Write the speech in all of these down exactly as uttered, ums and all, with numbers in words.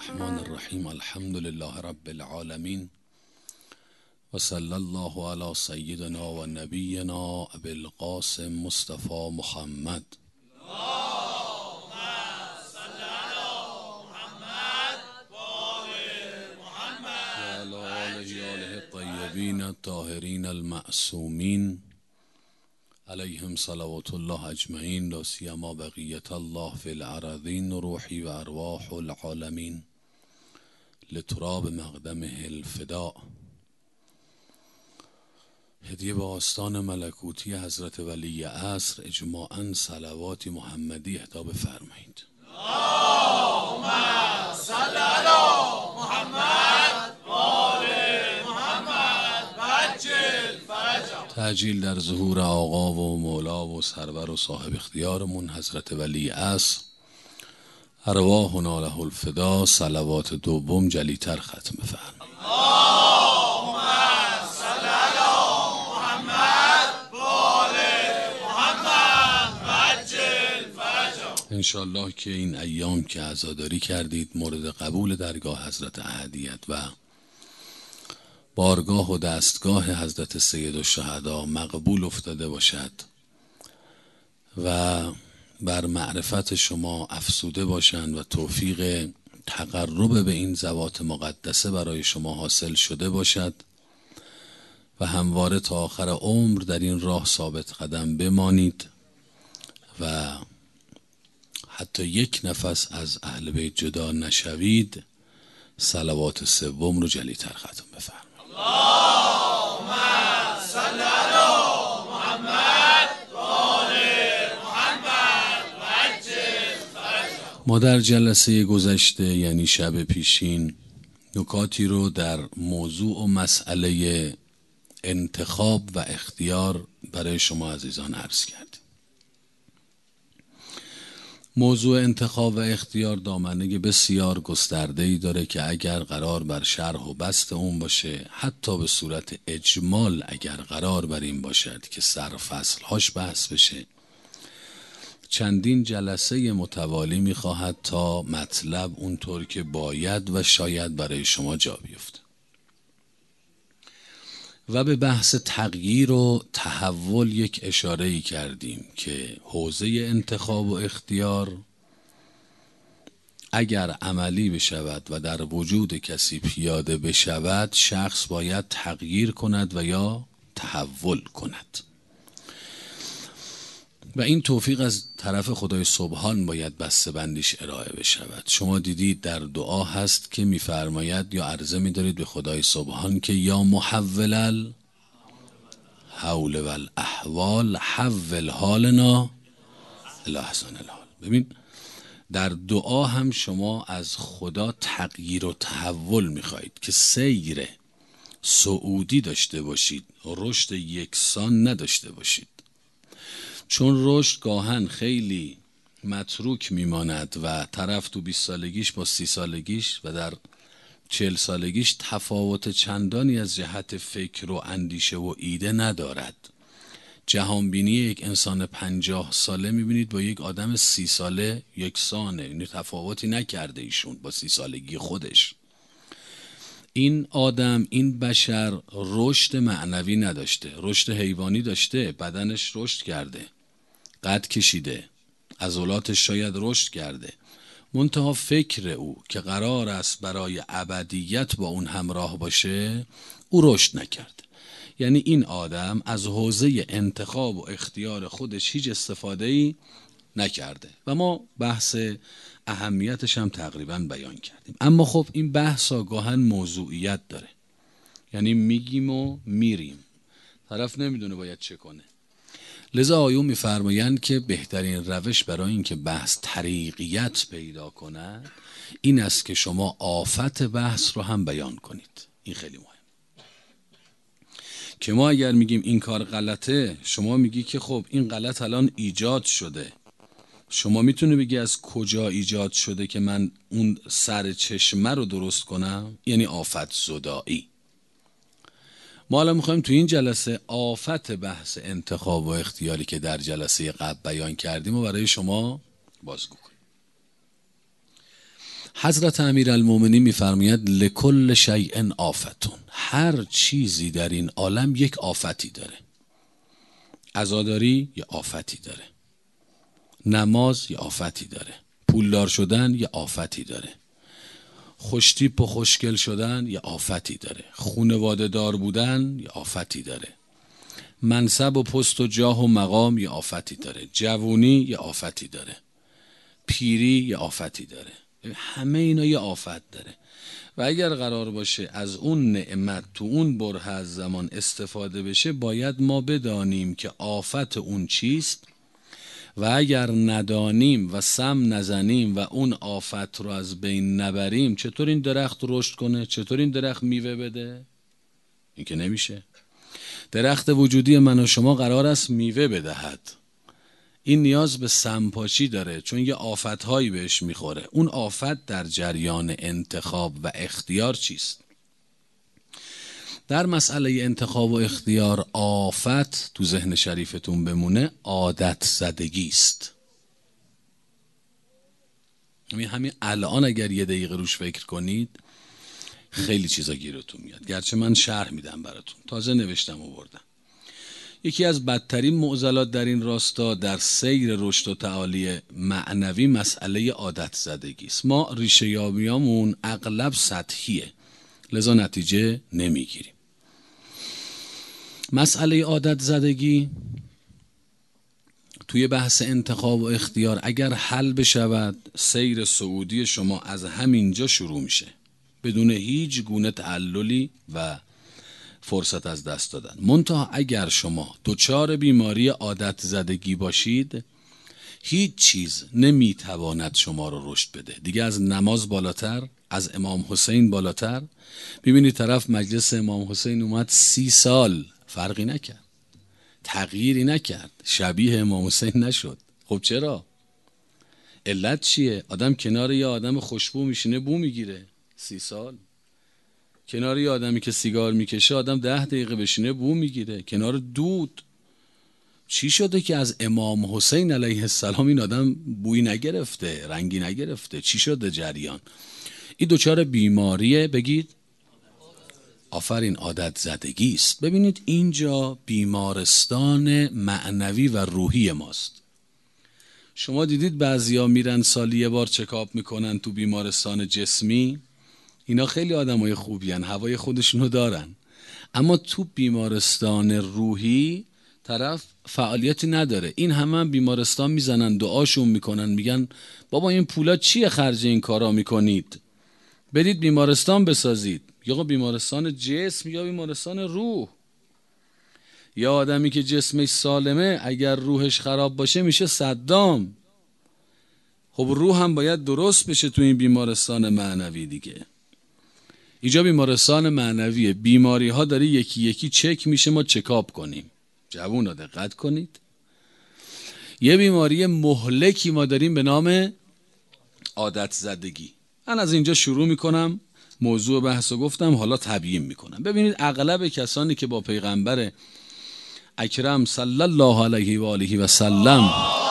الرحمن الرحیم. الحمد لله رب العالمین و صلی الله علی سیدنا و نبینا ابی القاسم مصطفی محمد. الطیبین الطاهرین المعصومین علیهم صلوات الله اجمعین، لا سیما بقیت الله فی الارضین، روحی و ارواح العالمین لتراب مقدمه الفداء. هدیه به آستان ملکوتی حضرت ولی عصر، اجماعاً صلوات محمدی اهدا بفرمایید. اللهم صل علی محمد و آل محمد و عجل فرجهم. تعجیل در ظهور آقا و مولا و سرور و صاحب اختیارمون حضرت ولی عصر، ارواحنا له الفدا. صلوات دوم جلیتر ختم بفرمایید. اللهم صل علی محمد و آل محمد و عجل فرجهم. انشالله که این ایام که عزاداری کردید مورد قبول درگاه حضرت احدیت و بارگاه و دستگاه حضرت سید الشهدا مقبول افتاده باشد و بر معرفت شما افزوده باشند و توفیق تقرب به این ذوات مقدسه برای شما حاصل شده باشد و همواره تا آخر عمر در این راه ثابت قدم بمانید و حتی یک نفس از اهل بیت جدا نشوید. صلوات سوم رو جلیتر ختم بفرمایید. اللهم صل علی محمد و آل محمد و عجل فرجهم. ما در جلسه گذشته یعنی شب پیشین نکاتی رو در موضوع و مسئله انتخاب و اختیار برای شما عزیزان عرض کردیم. موضوع انتخاب و اختیار دامنه بسیار گسترده‌ای داره که اگر قرار بر شرح و بسط اون باشه، حتی به صورت اجمال اگر قرار بر این باشد که سرفصلهاش بحث بشه، چندین جلسه متوالی میخواهد تا مطلب اونطور که باید و شاید برای شما جا بیفته. و به بحث تغییر و تحول یک اشاره‌ای کردیم که حوزه انتخاب و اختیار اگر عملی بشود و در وجود کسی پیاده بشود، شخص باید تغییر کند و یا تحول کند و این توفیق از طرف خدای سبحان باید بسته بندیش ارائه بشود. شما دیدید در دعا هست که میفرماید یا عرضه می‌دارید به خدای سبحان که یا محول الحول و الاحوال حول حالنا الی احسن الحال. ببین در دعا هم شما از خدا تغییر و تحول میخواهید که سیر صعودی داشته باشید، رشد یکسان نداشته باشید، چون رشد گاهن خیلی متروک میماند و طرف تو بیست سالگیش با سی سالگیش و در چهل سالگیش تفاوت چندانی از جهت فکر و اندیشه و ایده ندارد. جهانبینی یک انسان پنجاه ساله میبینید با یک آدم سی ساله یکسانه، یعنی تفاوتی نکرده ایشون با سی سالگی خودش. این آدم، این بشر رشد معنوی نداشته، رشد حیوانی داشته، بدنش رشد کرده، قد کشیده، عضلاتش شاید رشد کرده، منتها فکر او که قرار است برای ابدیت با اون همراه باشه او رشد نکرده. یعنی این آدم از حوزه انتخاب و اختیار خودش هیچ استفاده‌ای نکرده و ما بحث اهمیتش هم تقریبا بیان کردیم. اما خب این بحث گاهن موضوعیت داره، یعنی میگیم و میریم، طرف نمیدونه باید چه کنه. لذا آیون میفرمایند که بهترین روش برای این که بحث طریقیت پیدا کند این است که شما آفت بحث رو هم بیان کنید. این خیلی مهم که ما اگر میگیم این کار غلطه، شما میگی که خب این غلط الان ایجاد شده، شما میتونی بگی از کجا ایجاد شده که من اون سر چشمه رو درست کنم؟ یعنی آفت زدایی. ما الان میخوایم تو این جلسه آفت بحث انتخاب و اختیاری که در جلسه قبل بیان کردیم و برای شما بازگو کنیم. حضرت امیرالمومنین میفرماید لکل شیء آفتون، هر چیزی در این عالم یک آفتی داره. عزاداری یه آفتی داره، نماز یه آفتی داره، پولدار شدن یه آفتی داره، خوشتیپ و خوشگل شدن یه آفتی داره، خانواده دار بودن یه آفتی داره، منصب و پست و جاه و مقام یه آفتی داره، جوونی یه آفتی داره، پیری یه آفتی داره. همه اینا یه آفت داره و اگر قرار باشه از اون نعمت تو اون بره از زمان استفاده بشه، باید ما بدانیم که آفت اون چیست و اگر ندانیم و سم نزنیم و اون آفت رو از بین نبریم، چطور این درخت رشد کنه؟ چطور این درخت میوه بده؟ این که نمیشه. درخت وجودی من و شما قرار است میوه بدهد، این نیاز به سمپاشی داره چون یه آفت‌هایی بهش میخوره. اون آفت در جریان انتخاب و اختیار چیست؟ در مسئله انتخاب و اختیار آفت تو ذهن شریفتون بمونه عادت زدگی است. همین همین الان اگر یه دقیقه روش فکر کنید خیلی چیزا گیرتون میاد، گرچه من شرح میدم براتون، تازه نوشتم و بردم. یکی از بدترین معضلات در این راستا در سیر رشد و تعالی معنوی مسئله عادت زدگی است. ما ریشه یابیامون اغلب سطحیه، لذا نتیجه نمیگیریم. مسئله عادت زدگی توی بحث انتخاب و اختیار اگر حل بشود، سیر صعودی شما از همینجا شروع میشه بدون هیچ گونه تعللی و فرصت از دست دادن. منتها اگر شما دچار بیماری عادت زدگی باشید، هیچ چیز نمیتواند شما رو رشد بده دیگه. از نماز بالاتر، از امام حسین بالاتر. ببینید طرف مجلس امام حسین اومد سی سال فرقی نکرد، تغییری نکرد، شبیه امام حسین نشد. خب چرا؟ علت چیه؟ آدم کنار یه آدم خوشبو میشینه بو میگیره سی سال، کنار یه آدمی که سیگار میکشه آدم ده دقیقه بشینه بو میگیره، کنار دود. چی شده که از امام حسین علیه السلام این آدم بوی نگرفته، رنگی نگرفته؟ چی شده جریان؟ این دوچار بیماریه، بگید آفرین، عادت زدگی است. ببینید اینجا بیمارستان معنوی و روحی ماست. شما دیدید بعضیا میرن سالی یه بار چکاپ میکنن تو بیمارستان جسمی، اینا خیلی آدمای خوبی هن، هوای خودشونو دارن، اما تو بیمارستان روحی طرف فعالیتی نداره. این همه هم بیمارستان میزنن، دعاشون میکنن، میگن بابا این پولا چیه خرج این کارا میکنید، برید بیمارستان بسازید. یا بیمارستان جسم یا بیمارستان روح. یا آدمی که جسمش سالمه اگر روحش خراب باشه میشه صدام. خب روح هم باید درست بشه تو این بیمارستان معنوی دیگه. اینجا بیمارستان معنویه، بیماری ها داره یکی یکی چک میشه، ما چکاپ کنیم. جوونا دقت کنید، یه بیماری مهلکی ما داریم به نام عادت زدگی. من از اینجا شروع میکنم، موضوع بحثو گفتم، حالا تبیین میکنم. ببینید اغلب کسانی که با پیغمبر اکرم صلی الله علیه و آله و سلم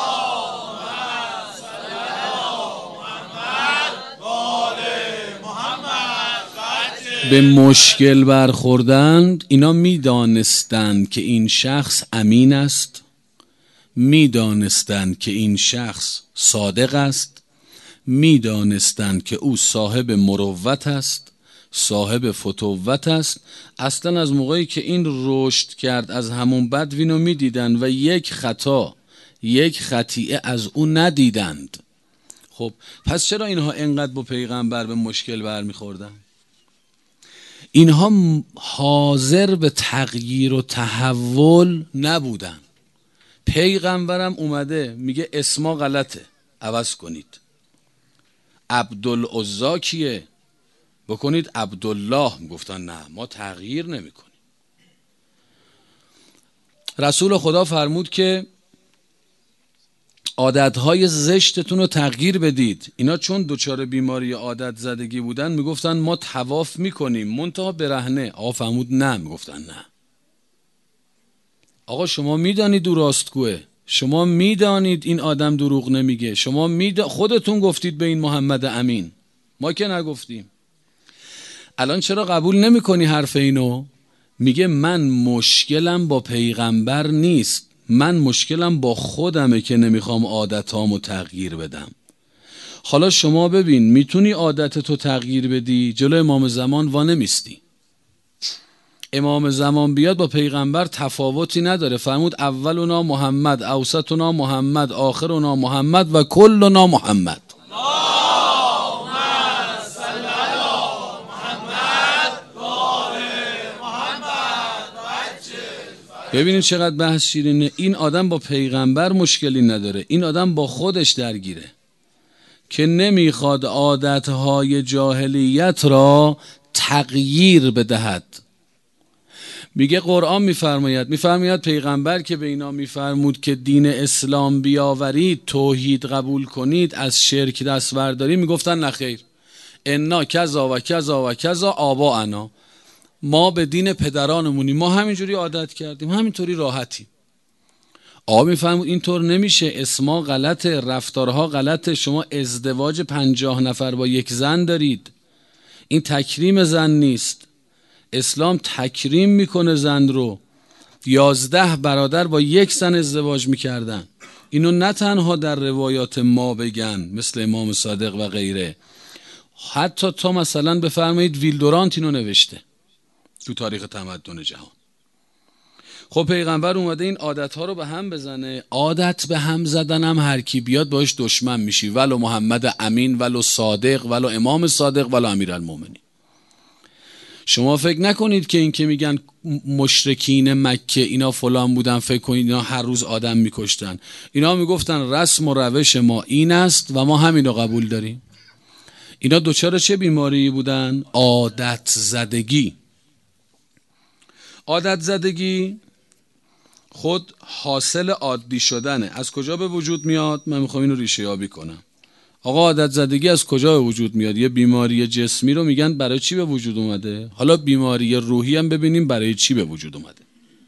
به مشکل برخوردند، اینا میدانستند که این شخص امین است، میدانستند که این شخص صادق است، میدانستند که او صاحب مروت است، صاحب فتوت است. اصلا از موقعی که این رشد کرد از همون بدوینو میدیدن و یک خطا، یک خطیئه از او ندیدند. خب پس چرا اینها انقدر با پیغمبر به مشکل برمیخوردن؟ اینها حاضر به تغییر و تحول نبودن. پیغمبرم اومده میگه اسما غلطه، عوض کنید. عبدالعزا کیه؟ بکنید عبدالله. گفتن نه، ما تغییر نمی کنیم. رسول خدا فرمود که عادتهای زشتتون رو تغییر بدید. اینا چون دچار بیماری عادت زدگی بودن میگفتن ما طواف میکنیم منتها برهنه. آقا فرمود نه، میگفتن نه. آقا شما میدانید او راستگوه، شما میدانید این آدم دروغ نمیگه، شما میدانید، خودتون گفتید به این محمد امین. ما که نگفتیم. الان چرا قبول نمی کنی حرف اینو؟ میگه من مشکلم با پیغمبر نیست، من مشکلم با خودمه که نمیخوام عادتامو تغییر بدم. حالا شما ببین، میتونی عادتتو تغییر بدی؟ جلو امام زمان وا نمیستی. امام زمان بیاد با پیغمبر تفاوتی نداره. فرمود اولنا محمد، اوسطنا محمد، آخرنا محمد و کلنا محمد. ببینید چقدر بحث شیرینه. این آدم با پیغمبر مشکلی نداره، این آدم با خودش درگیره که نمیخواد عادتهای جاهلیت را تغییر بدهد. میگه قرآن میفرماید میفرماید پیغمبر که به اینا میفرمود که دین اسلام بیاورید، توحید قبول کنید، از شرک دست بردارید، میگفتن نخیر، انا کذا و کذا و کذا آباءنا، ما به دین پدرانمونیم، ما همینجوری عادت کردیم، همینطوری راحتیم. آقا میفرمود اینطور نمیشه، اسما غلطه، رفتارها غلطه، شما ازدواج پنجاه نفر با یک زن دارید، این تکریم زن نیست. اسلام تکریم میکنه زن رو. یازده برادر با یک زن ازدواج میکردن. اینو نه تنها در روایات ما بگن مثل امام صادق و غیره، حتی تا مثلا بفرمایید ویلدورانت اینو نوشته تو تاریخ تمدن جهان. خب پیغمبر اومده این عادتها رو به هم بزنه. عادت به هم زدن هم هر کی بیاد باش دشمن میشی، ولو محمد امین، ولو صادق، ولو امام صادق، ولو امیرالمومنین. شما فکر نکنید که این که میگن مشرکین مکه اینا فلان بودن فکر کنید اینا هر روز آدم میکشتن. اینا میگفتن رسم و روش ما این است و ما همینو قبول داریم. اینا دوچار چه بیماری بودن؟ عادت زدگی. عادت زدگی خود حاصل عادی شدنه. از کجا به وجود میاد؟ من میخوام اینو ریشه یابی کنم. آقا عادت زدگی از کجا به وجود میاد؟ یه بیماری جسمی رو میگن برای چی به وجود اومده؟ حالا بیماری روحی هم ببینیم برای چی به وجود اومده.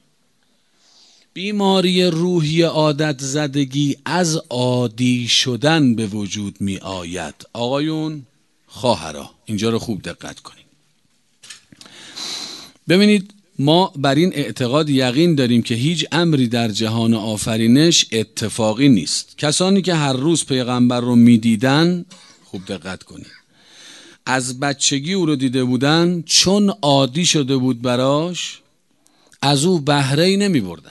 بیماری روحی عادت زدگی از عادی شدن به وجود می آید. آقایون خواهرا اینجا رو خوب دقت کنید. ببینید ما بر این اعتقاد یقین داریم که هیچ امری در جهان آفرینش اتفاقی نیست. کسانی که هر روز پیغمبر رو میدیدن، خوب دقت کنید، از بچگی او رو دیده بودن، چون عادی شده بود براش، از او بهره‌ای نمی بردن.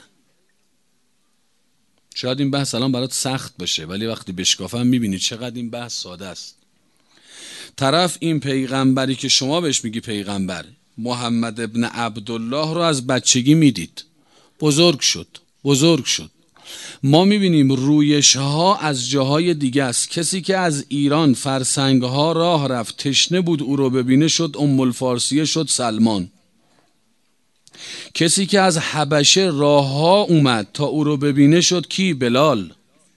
شاید این بحث الان برات سخت باشه ولی وقتی بشکافم میبینید چقدر این بحث ساده است. طرف این پیغمبری که شما بهش میگی پیغمبر، محمد ابن عبدالله رو از بچگی میدید، بزرگ شد بزرگ شد. ما میبینیم رویش ها از جاهای دیگه است. کسی که از ایران فرسنگ ها راه رفت تشنه بود او رو ببینه شد ام الفارسیه، شد سلمان. کسی که از حبشه راه ها اومد تا او رو ببینه شد کی؟ بلال.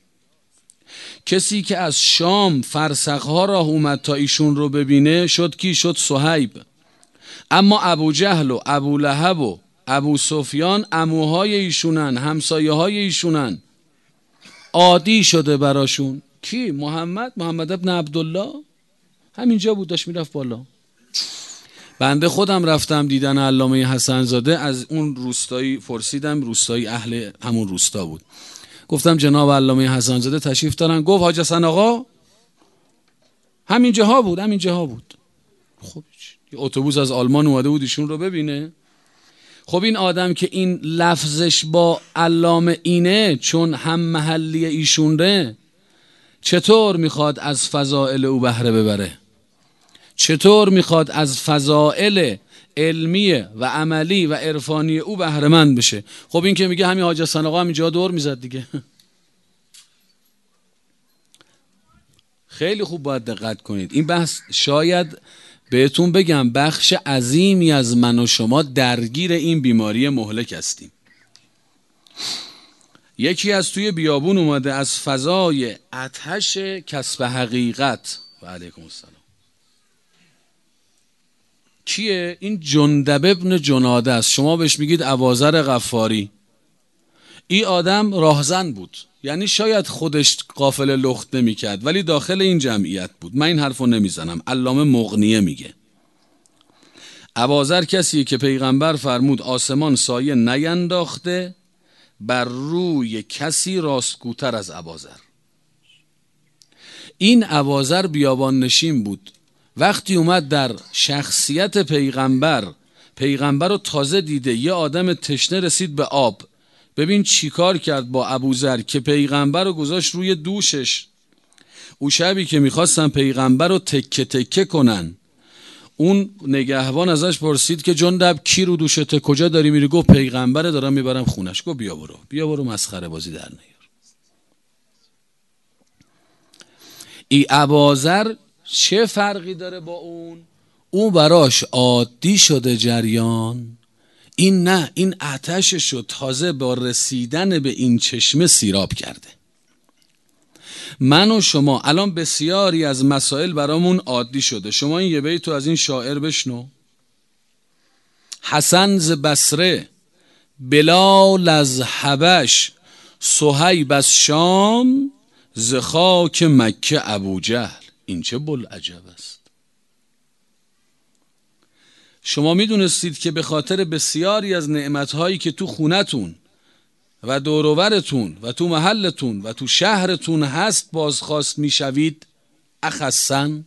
کسی که از شام فرسخ ها راه اومد تا ایشون رو ببینه شد کی؟ شد صهیب. اما ابو جهل و ابو لهب و ابو سفیان عموهای ایشونن، همسایه های ایشونن، عادی شده براشون. کی؟ محمد محمد ابن عبدالله همینجا بود، داشت میرفت بالا. بنده خودم رفتم دیدن علامه حسن زاده، از اون روستایی پرسیدم، روستایی اهل همون روستا بود، گفتم جناب علامه حسن زاده تشریف دارن؟ گفت حاج حسن آقا همین جاها بود، همین جاها بود. خب یه اتوبوس از آلمان اومده بود ایشون رو ببینه. خب این آدم که این لفظش با علامه اینه چون هم محلی ایشون ره، چطور میخواد از فضائل او بهره ببره؟ چطور میخواد از فضائل علمی و عملی و عرفانی او بهره مند بشه؟ خب این که میگه همین حاج حسن آقا همینجا دور میزد دیگه. خیلی خوب باید دقت کنید. این بحث شاید بهتون بگم بخش عظیمی از من و شما درگیر این بیماری مهلک هستیم. یکی از توی بیابون اومده از فضای آتش کسب حقیقت. و علیکم السلام. کیه؟ این جندب ابن جناده است. شما بهش میگید ابوذر غفاری. این آدم راهزن بود، یعنی شاید خودش قافله لخت نمی کرد ولی داخل این جمعیت بود. من این حرفو نمیزنم، علامه مغنیه میگه اباذر کسیه که پیغمبر فرمود آسمان سایه نینداخته بر روی کسی راستگوتر از اباذر. این اباذر بیابان نشین بود، وقتی اومد در شخصیت پیغمبر، پیغمبر رو تازه دیده، یه آدم تشنه رسید به آب، ببین چی کار کرد با ابوذر که پیغمبر رو گذاشت روی دوشش. او شبی که میخواستن پیغمبر رو تکه تکه کنن، اون نگهبان ازش پرسید که جندب کی رو دوشته، کجا داری میری؟ گفت پیغمبره دارم میبرم خونش. گفت بیا برو بیا برو مسخره بازی در نیار. ای اباذر چه فرقی داره با اون؟ اون براش عادی شده جریان، این نه، این آتشش رو تازه با رسیدن به این چشمه سیراب کرده. من و شما الان بسیاری از مسائل برامون عادی شده. شما این یه بیتو از این شاعر بشنو: حسن ز بصره، بلال از حبش، صهیب از شام، ز خاک مکه ابوجهل. این چه بوالعجب است. شما میدونستید که به خاطر بسیاری از نعمتهایی که تو خونتون و دوروبرتون و تو محلتون و تو شهرتون هست بازخواست میشوید؟ اخصن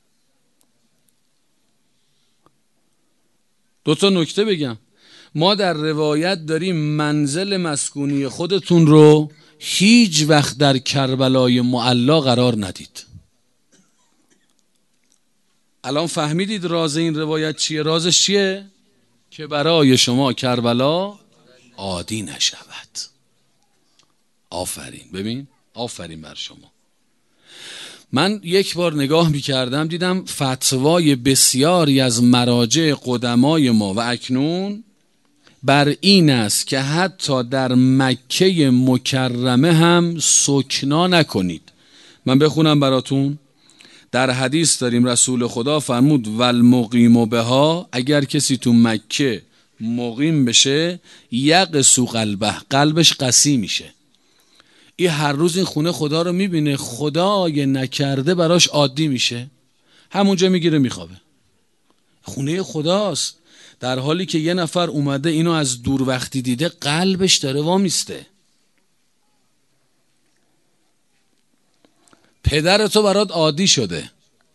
دو تا نکته بگم. ما در روایت داریم منزل مسکونی خودتون رو هیچ وقت در کربلای معلا قرار ندید. الان فهمیدید راز این روایت چیه؟ رازش چیه؟ که برای شما کربلا عادی نشود. آفرین. ببین، آفرین بر شما. من یک بار نگاه میکردم دیدم فتوای بسیاری از مراجع قدمای ما و اکنون بر این است که حتی در مکه مکرمه هم سکنا نکنید. من بخونم براتون. در حدیث داریم رسول خدا فرمود والمقیم بها، اگر کسی تو مکه مقیم بشه یقسو قلبه، قلبش قسی میشه. این هر روز این خونه خدا رو میبینه، خدای نکرده براش عادی میشه، همونجا میگیره میخوابه. خونه خداست، در حالی که یه نفر اومده اینو از دور وقتی دیده قلبش داره وامیسته. پدر تو برات عادی شده،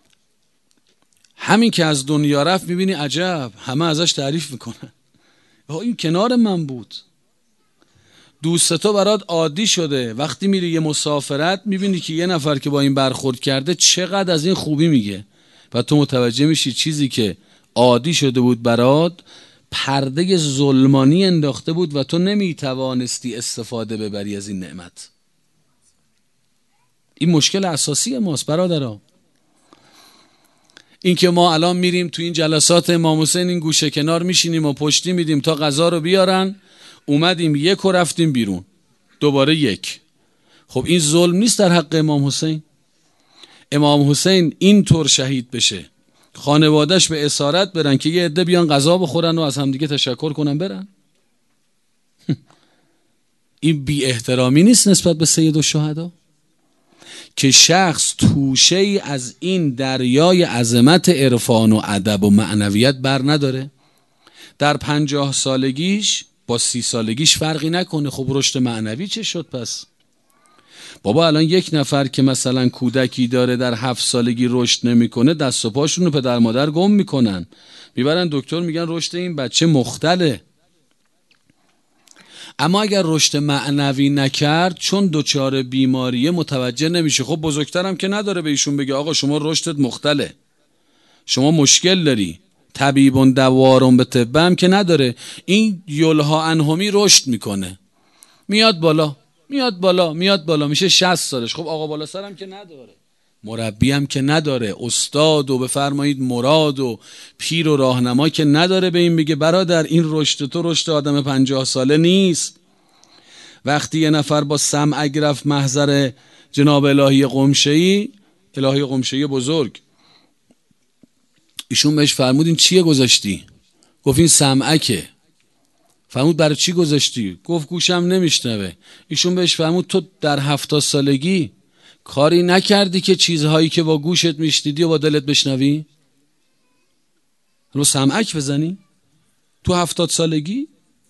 همین که از دنیا رفت میبینی عجب، همه ازش تعریف میکنن، این کنار من بود. دوست تو برات عادی شده، وقتی میری یه مسافرت میبینی که یه نفر که با این برخورد کرده چقدر از این خوبی میگه و تو متوجه میشی چیزی که عادی شده بود برات پرده ظلمانی انداخته بود و تو نمیتوانستی استفاده ببری از این نعمت. این مشکل اساسی ماست برادرها. این که ما الان میریم تو این جلسات امام حسین این گوشه کنار میشینیم و پشتی میدیم تا غذا رو بیارن، اومدیم یک و رفتیم بیرون، دوباره یک. خب این ظلم نیست در حق امام حسین؟ امام حسین این طور شهید بشه، خانوادهش به اسارت برن که یه عده بیان غذا بخورن و از همدیگه تشکر کنن برن؟ این بی احترامی نیست نسبت به سید الشهدا؟ که شخص توشه ای از این دریای عظمت عرفان و ادب و معنویت بر نداره؟ در پنجاه سالگیش با سی سالگیش فرقی نکنه. خب رشد معنوی چه شد پس؟ بابا الان یک نفر که مثلا کودکی داره در هفت سالگی رشد نمیکنه، دست و پاشون رو پدر مادر گم میکنن، میبرن دکتر میگن رشد این بچه مختله. اما اگر رشد معنوی نکرد چون دچار بیماریه متوجه نمیشه. خب بزرگترم که نداره به ایشون بگه آقا شما رشدت مختله، شما مشکل داری، طبیبون دوارون به طب هم که نداره. این یلها انهمی رشد میکنه، میاد بالا میاد بالا میاد بالا، میشه شصت سالش. خب آقا بالا سرم که نداره، مربی هم که نداره، استاد و بفرمایید مراد و پیر و راهنما که نداره به این بگه برادر این رشد تو رشد آدم پنجاه ساله نیست. وقتی یه نفر با سمع رفت محضر جناب الهی قمشه‌ای، الهی قمشه‌ای بزرگ، ایشون بهش فرمود این چیه گذاشتی؟ گفت این سمعکه. فرمود برای چی گذاشتی؟ گفت گوشم نمیشنوه. ایشون بهش فرمود تو در هفتاد سالگی کاری نکردی که چیزهایی که با گوشت میشنیدی و با دلت بشنوی؟ رو سمعک بزنی؟ تو هفتاد سالگی؟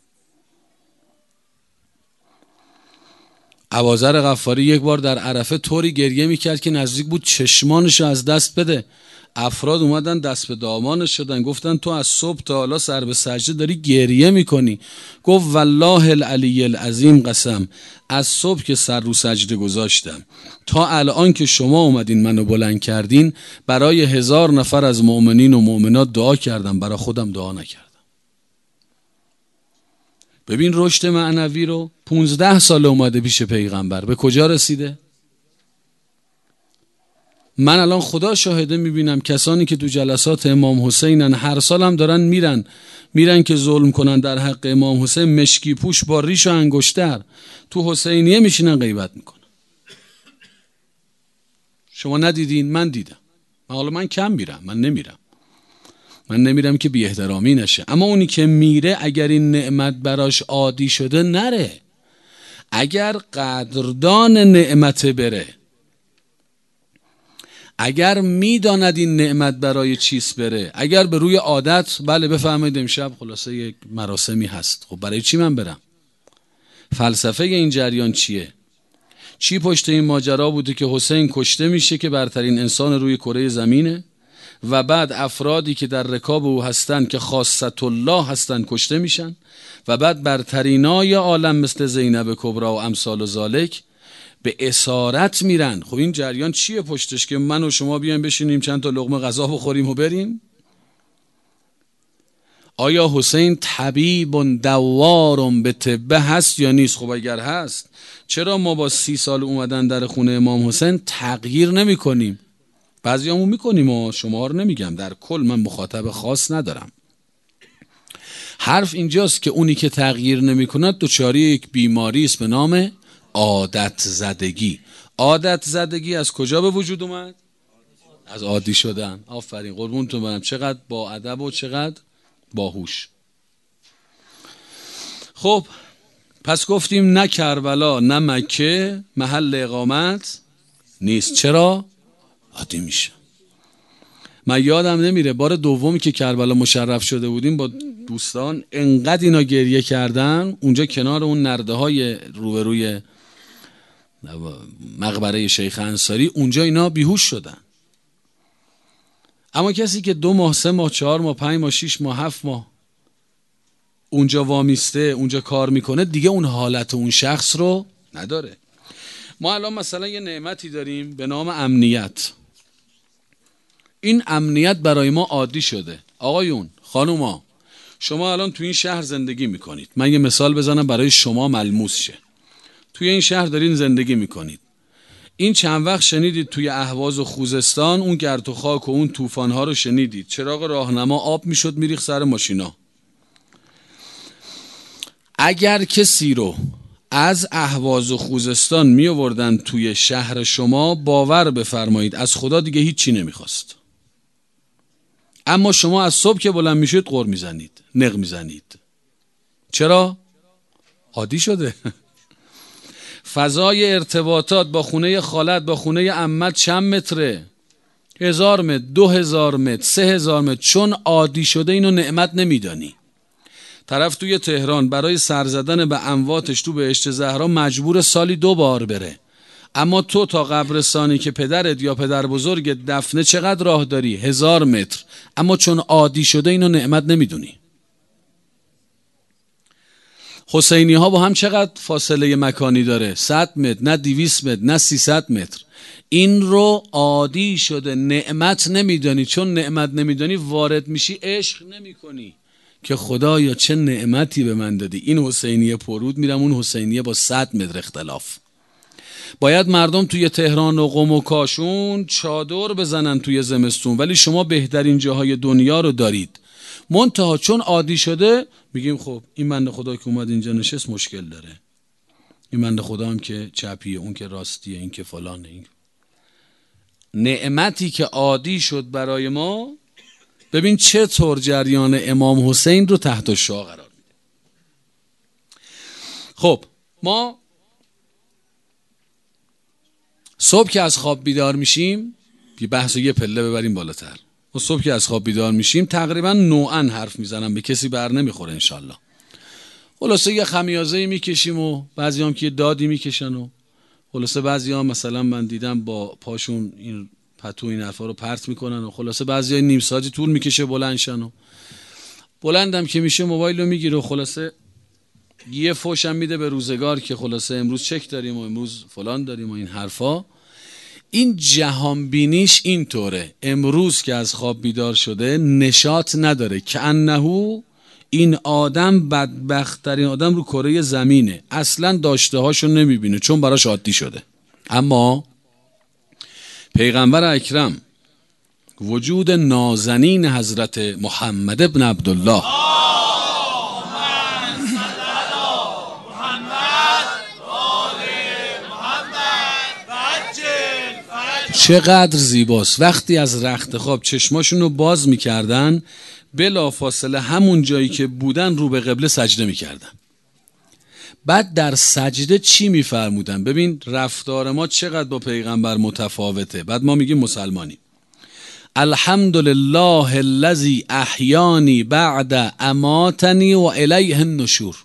ابوذر غفاری یک بار در عرفه طوری گریه میکرد که نزدیک بود چشمانش از دست بده. افراد اومدن دست به دامانش شدن، گفتن تو از صبح تا حالا سر به سجده داری گریه میکنی. گفت والله العلی العظیم قسم، از صبح که سر رو سجده گذاشتم تا الان که شما اومدین منو بلند کردین، برای هزار نفر از مؤمنین و مؤمنات دعا کردم، برای خودم دعا نکردم. ببین رشد معنوی رو. پونزده سال اومده پیش پیغمبر، به کجا رسیده؟ من الان خدا شاهده میبینم کسانی که تو جلسات امام حسینن هر سال هم دارن میرن میرن که ظلم کنن در حق امام حسین، مشکی پوش با ریش و انگشتر تو حسینیه میشینن غیبت میکنن. شما ندیدین؟ من دیدم. من حالا من کم میرم، من نمیرم من نمیرم که بی احترامی نشه، اما اونی که میره اگر این نعمت براش عادی شده نره. اگر قدردان نعمت بره، اگر میداند این نعمت برای چیست بره، اگر به روی عادت بله بفهمید امشب خلاصه یک مراسمی هست، خب برای چی من برم؟ فلسفه این جریان چیه؟ چی پشت این ماجرا بوده که حسین کشته میشه که برترین انسان روی کره زمینه و بعد افرادی که در رکاب او هستن که خاصت الله هستن کشته میشن و بعد برترینای عالم مثل زینب کبری و امثال و ذالک به اسارت میرن. خب این جریان چیه پشتش که من و شما بیایم بشینیم چند تا لقمه غذا بخوریم و بریم؟ آیا حسین طبیب دوار به طبه هست یا نیست؟ خب اگر هست چرا ما با سی سال اومدن در خونه امام حسین تغییر نمی کنیم؟ بعضی همون می کنیم و شما رو نمیگم، در کل من مخاطب خاص ندارم. حرف اینجاست که اونی که تغییر نمی کند دچاری یک بیماری است به نام عادت زدگی. عادت زدگی از کجا به وجود اومد؟ از عادی شدن. آفرین، قربونتون برم، چقدر با ادب و چقدر باهوش. خب پس گفتیم نه کربلا نه مکه محل اقامت نیست. چرا؟ عادی میشه. من یادم نمیره بار دومی که کربلا مشرف شده بودیم با دوستان، انقدر اینا گریه کردن اونجا کنار اون نرده های روبروی مقبره شیخ انصاری، اونجا اینا بیهوش شدن. اما کسی که دو ماه سه ماه چهار ماه پنج ماه شیش ماه هفت ماه اونجا وامیسته اونجا کار میکنه دیگه اون حالت اون شخص رو نداره. ما الان مثلا یه نعمتی داریم به نام امنیت. این امنیت برای ما عادی شده. آقایون خانوما، شما الان توی این شهر زندگی میکنید. من یه مثال بزنم برای شما ملموس شه. توی این شهر دارین زندگی میکنید. این چند وقت شنیدید توی اهواز و خوزستان اون گرد و خاک و اون طوفان‌ها رو شنیدید. چراغ راهنما آب میشد میریخت سر ماشینا. اگر کسی رو از اهواز و خوزستان می آوردن توی شهر شما، باور بفرمایید از خدا دیگه هیچی نمیخواست. اما شما از صبح که بلند میشید غر میزنید، نق میزنید. چرا؟ عادی شده. فضای ارتباطات با خونه خالت با خونه عمت چند متره؟ هزار متر، دو هزار متر، سه هزار متر. چون عادی شده اینو نعمت نمیدانی. طرف توی تهران برای سر زدن به امواتش تو بهشت زهرا مجبور سالی دو بار بره، اما تو تا قبرستانی که پدرت یا پدر بزرگت دفنه چقدر راه داری؟ هزار متر. اما چون عادی شده اینو نعمت نمیدونی. حسینی ها با هم چقدر فاصله مکانی داره؟ صد متر، نه دویست متر، نه سیصد متر. این رو عادی شده، نعمت نمیدانی. چون نعمت نمیدانی وارد میشی عشق نمی کنی که خدایا چه نعمتی به من دادی. این حسینیه پرود میرم، اون حسینیه با صد متر اختلاف. باید مردم توی تهران و قم و کاشون چادر بزنن توی زمستون، ولی شما بهترین جاهای دنیا رو دارید. منتها چون عادی شده میگیم خب این بنده خدا که اومد اینجا نشست مشکل داره، این بنده خدا هم که چپیه، اون که راستیه، این که فلانه. این نعمتی که عادی شد برای ما، ببین چطور جریان امام حسین رو تحت شعاع قرار میده. خب ما صبح که از خواب بیدار میشیم، یه بحث یه پله ببریم بالاتر. ما صبح که از خواب بیدار میشیم تقریبا نوعا حرف میزنم، به کسی بر نمیخوره انشالله. خلاصه یه خمیازه‌ای میکشیم و بعضی هم که دادی میکشن و خلاصه بعضی هم مثلا من دیدم با پاشون این پتو این حرفا رو پرت میکنن و خلاصه بعضی ها نیم ساعتی طول میکشه بلندشن و بلندم که میشه موبایل رو میگیره و خلاصه یه فوشم میده به روزگار که خلاصه امروز چک داریم و امروز فلان داریم و این حرفا. این جهان بینیش این طوره، امروز که از خواب بیدار شده نشاط نداره، که انهو این آدم بدبخت‌ترین آدم رو کره زمینه، اصلا داشته هاشو نمیبینه چون براش عادی شده. اما پیغمبر اکرم وجود نازنین حضرت محمد ابن عبدالله چقدر زیباست. وقتی از رخت خواب چشماشون رو باز میکردن بلا فاصله همون جایی که بودن رو به قبله سجده میکردن. بعد در سجده چی میفرمودن؟ ببین رفتار ما چقدر با پیغمبر متفاوته. بعد ما میگیم مسلمانی الحمدلله الذی احیانی بعد اماتنی و الیه النشور.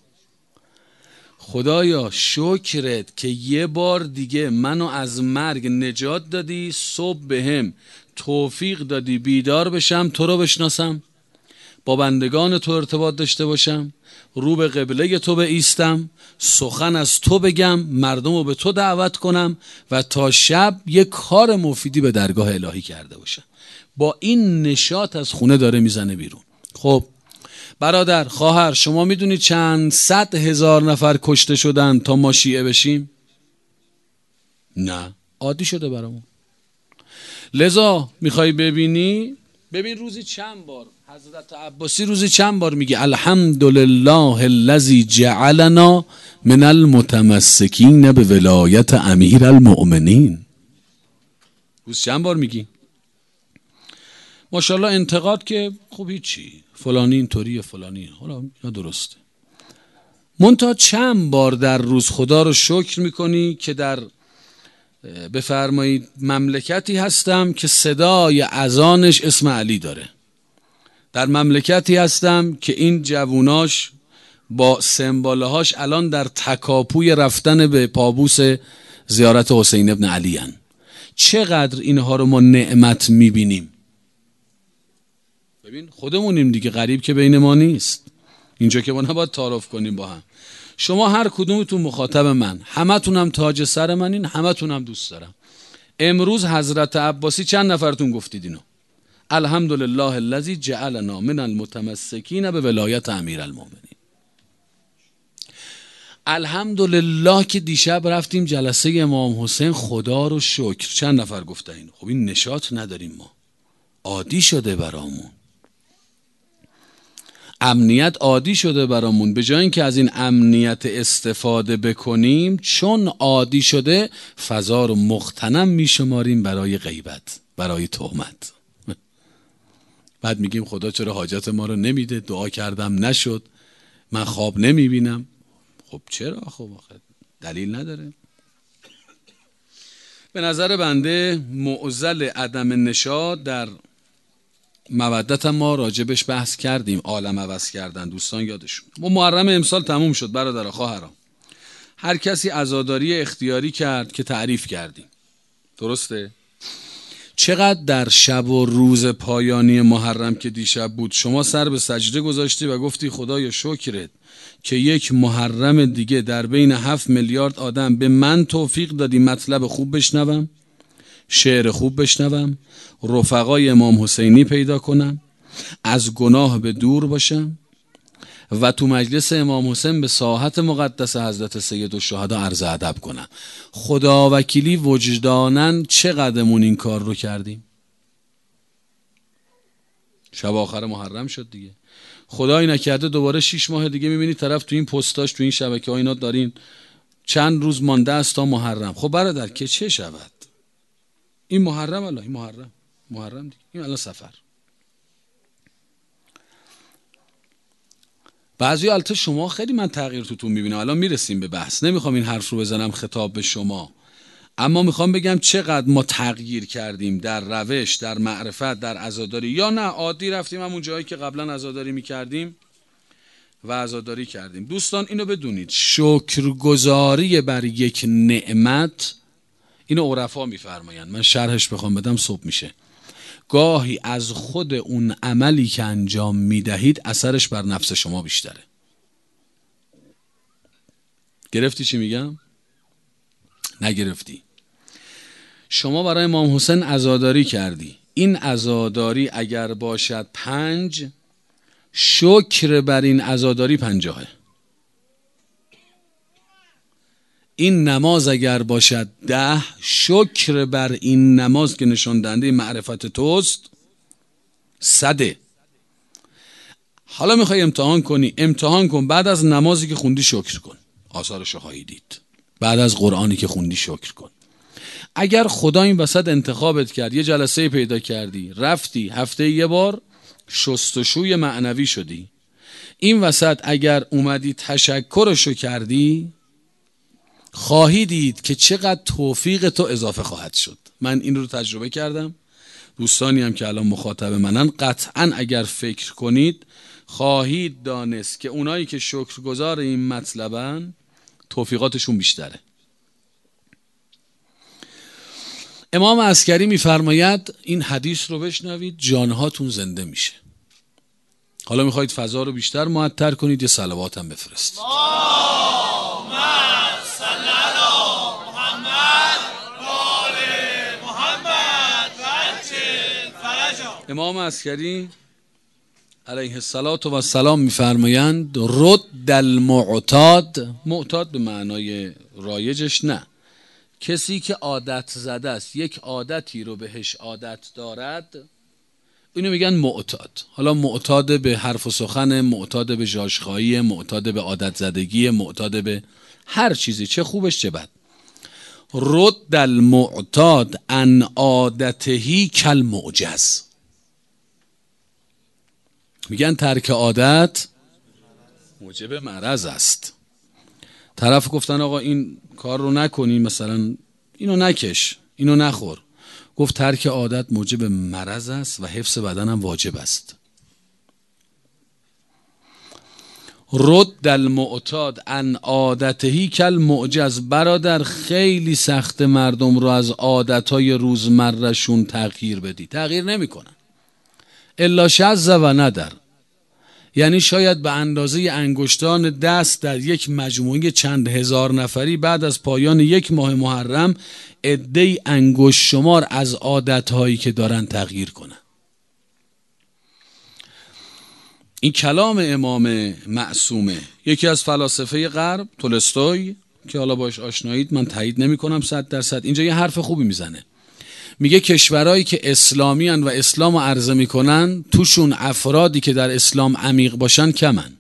خدایا شکرت که یه بار دیگه منو از مرگ نجات دادی، صبح بهم توفیق دادی بیدار بشم، تو رو بشناسم، با بندگان تو ارتباط داشته باشم، رو به قبله تو بایستم، سخن از تو بگم، مردم رو به تو دعوت کنم و تا شب یه کار مفیدی به درگاه الهی کرده باشم. با این نشاط از خونه داره میزنه بیرون. خب برادر خواهر، شما میدونید چند صد هزار نفر کشته شدن تا ما شیعه بشیم؟ نه، عادی شده برامون. لذا میخوای ببینی، ببین روزی چند بار حضرت عباسی روزی چند بار میگه الحمدلله الذی جعلنا من المتمسکین به ولایت امیر المؤمنین. روز چند بار میگی؟ ماشاءالله انتقاد که خب هیچی، فلانی اینطوریه فلانی، حالا اینا درسته. منتها چند بار در روز خدا رو شکر میکنی که در بفرمایید مملکتی هستم که صدای اذانش اسم علی داره، در مملکتی هستم که این جووناش با سمباله هاش الان در تکاپوی رفتن به پابوس زیارت حسین ابن علی هن. چقدر اینها رو ما نعمت میبینیم. ببین خودمونیم دیگه، غریب که بین ما نیست. اینجا که ما نباید تعارف کنیم با هم. شما هر کدومتون مخاطب من، همه تونم تاج سر منین، همه تونم دوست دارم. امروز حضرت عباسی چند نفرتون گفتید اینو؟ الحمدلله الذی جعلنا من المتمسکین به ولایت امیر المؤمنین. الحمدلله که دیشب رفتیم جلسه امام حسین، خدا رو شکر. چند نفر گفته اینو؟ خب این نشاط نداریم ما، عادی شده برامون، امنیت عادی شده برامون. به جای اینکه از این امنیت استفاده بکنیم، چون عادی شده فضا رو مغتنم میشماریم برای غیبت، برای تهمت. بعد میگیم خدا چرا حاجت ما رو نمیده، دعا کردم نشد، من خواب نمیبینم. خب چرا؟ خب دلیل نداره. به نظر بنده معضل عدم نشاط در مودت ما راجبش بحث کردیم، عالم عوض کردن، دوستان یادشون. ما محرم امسال تموم شد برادر خواهرام، هر کسی عزاداری اختیاری کرد که تعریف کردیم، درسته؟ چقدر در شب و روز پایانی محرم که دیشب بود شما سر به سجده گذاشتی و گفتی خدایا شکرت که یک محرم دیگه در بین هفت میلیارد آدم به من توفیق دادی مطلب خوب بشنوم، شعر خوب بشنوم، رفقای امام حسینی پیدا کنم، از گناه به دور باشم و تو مجلس امام حسین به ساحت مقدس حضرت سید الشهدا عرض ادب کنم. خدا وکیلی وجدانن چقدرمون این کار رو کردیم؟ شب آخر محرم شد دیگه، خدایی نکرده دوباره شیش ماه دیگه میبینی طرف تو این پستاش تو این شبکه ها اینا دارین چند روز مانده است تا محرم. خب برادر که چه شود؟ این محرم الله، این محرم محرم دیگه، این الان سفر. بعضی البته شما خیلی من تغییر توتون میبینم، الان میرسیم به بحث، نمیخوام این حرف رو بزنم خطاب به شما، اما میخوام بگم چقدر ما تغییر کردیم در روش، در معرفت، در عزاداری، یا نه عادی رفتیم همون جایی که قبلا عزاداری میکردیم و عزاداری کردیم. دوستان اینو بدونید، شکرگزاری بر یک نعمت، اینو عرفا میفرمایند، من شرحش بخوام بدم صبح میشه، گاهی از خود اون عملی که انجام میدهید اثرش بر نفس شما بیشتره. گرفتی چی میگم؟ نگرفتی؟ شما برای امام حسین عزاداری کردی، این عزاداری اگر باشد پنج، شکر بر این عزاداری پنجاهه. این نماز اگر باشد ده، شکر بر این نماز که نشان دهنده معرفت توست صده. حالا میخوای امتحان کنی، امتحان کن بعد از نمازی که خوندی شکر کن، آثارش رو خواهی دید. بعد از قرآنی که خوندی شکر کن. اگر خدا این وسط انتخابت کرد، یه جلسه پیدا کردی، رفتی هفته یه بار شستشوی معنوی شدی، این وسط اگر اومدی تشکرشو کردی، خواهی دید که چقدر توفیق تو اضافه خواهد شد. من این رو تجربه کردم، دوستانی هم که الان مخاطب منن قطعا اگر فکر کنید خواهید دانست که اونایی که شکرگزار این مطلبن توفیقاتشون بیشتره. امام عسکری میفرماید این حدیث رو بشنوید جانهاتون زنده میشه. حالا میخواید فضا رو بیشتر معطر کنید، یه صلوات هم بفرستید. امام عسکری علیه الصلاة و السلام میفرمایند رد المعتاد، معتاد به معنای رایجش نه، کسی که عادت زده است، یک عادتی رو بهش عادت دارد، اینو میگن معتاد. حالا معتاد به حرف و سخن، معتاد به ژاژخایی، معتاد به عادت زدگی، معتاد به هر چیزی، چه خوبش چه بد. رد المعتاد عن عادتهی کالمعجز، میگن ترک عادت موجب مرض است. طرف گفتن آقا این کار رو نکنی، مثلا اینو نکش، اینو نخور، گفت ترک عادت موجب مرض است و حفظ بدن هم واجب است. رد المعتاد عن عادتهی کالمعجز، برادر خیلی سخت مردم رو از عادتهای روزمرهشون تغییر بدی، تغییر نمیکنن الا شذ و ندر، یعنی شاید به اندازه انگشتان دست در یک مجموعه چند هزار نفری بعد از پایان یک ماه محرم عده‌ای انگشت شمار از عادتهایی که دارن تغییر کنن. این کلام امام معصومه. یکی از فلاسفه غرب تولستوی که حالا باش آشنایید، من تایید نمی کنم صد درصد، اینجا یه حرف خوبی میزنه، میگه کشورهایی که اسلامی هن و اسلام رو عرضه میکنن توشون افرادی که در اسلام عمیق باشن کمن،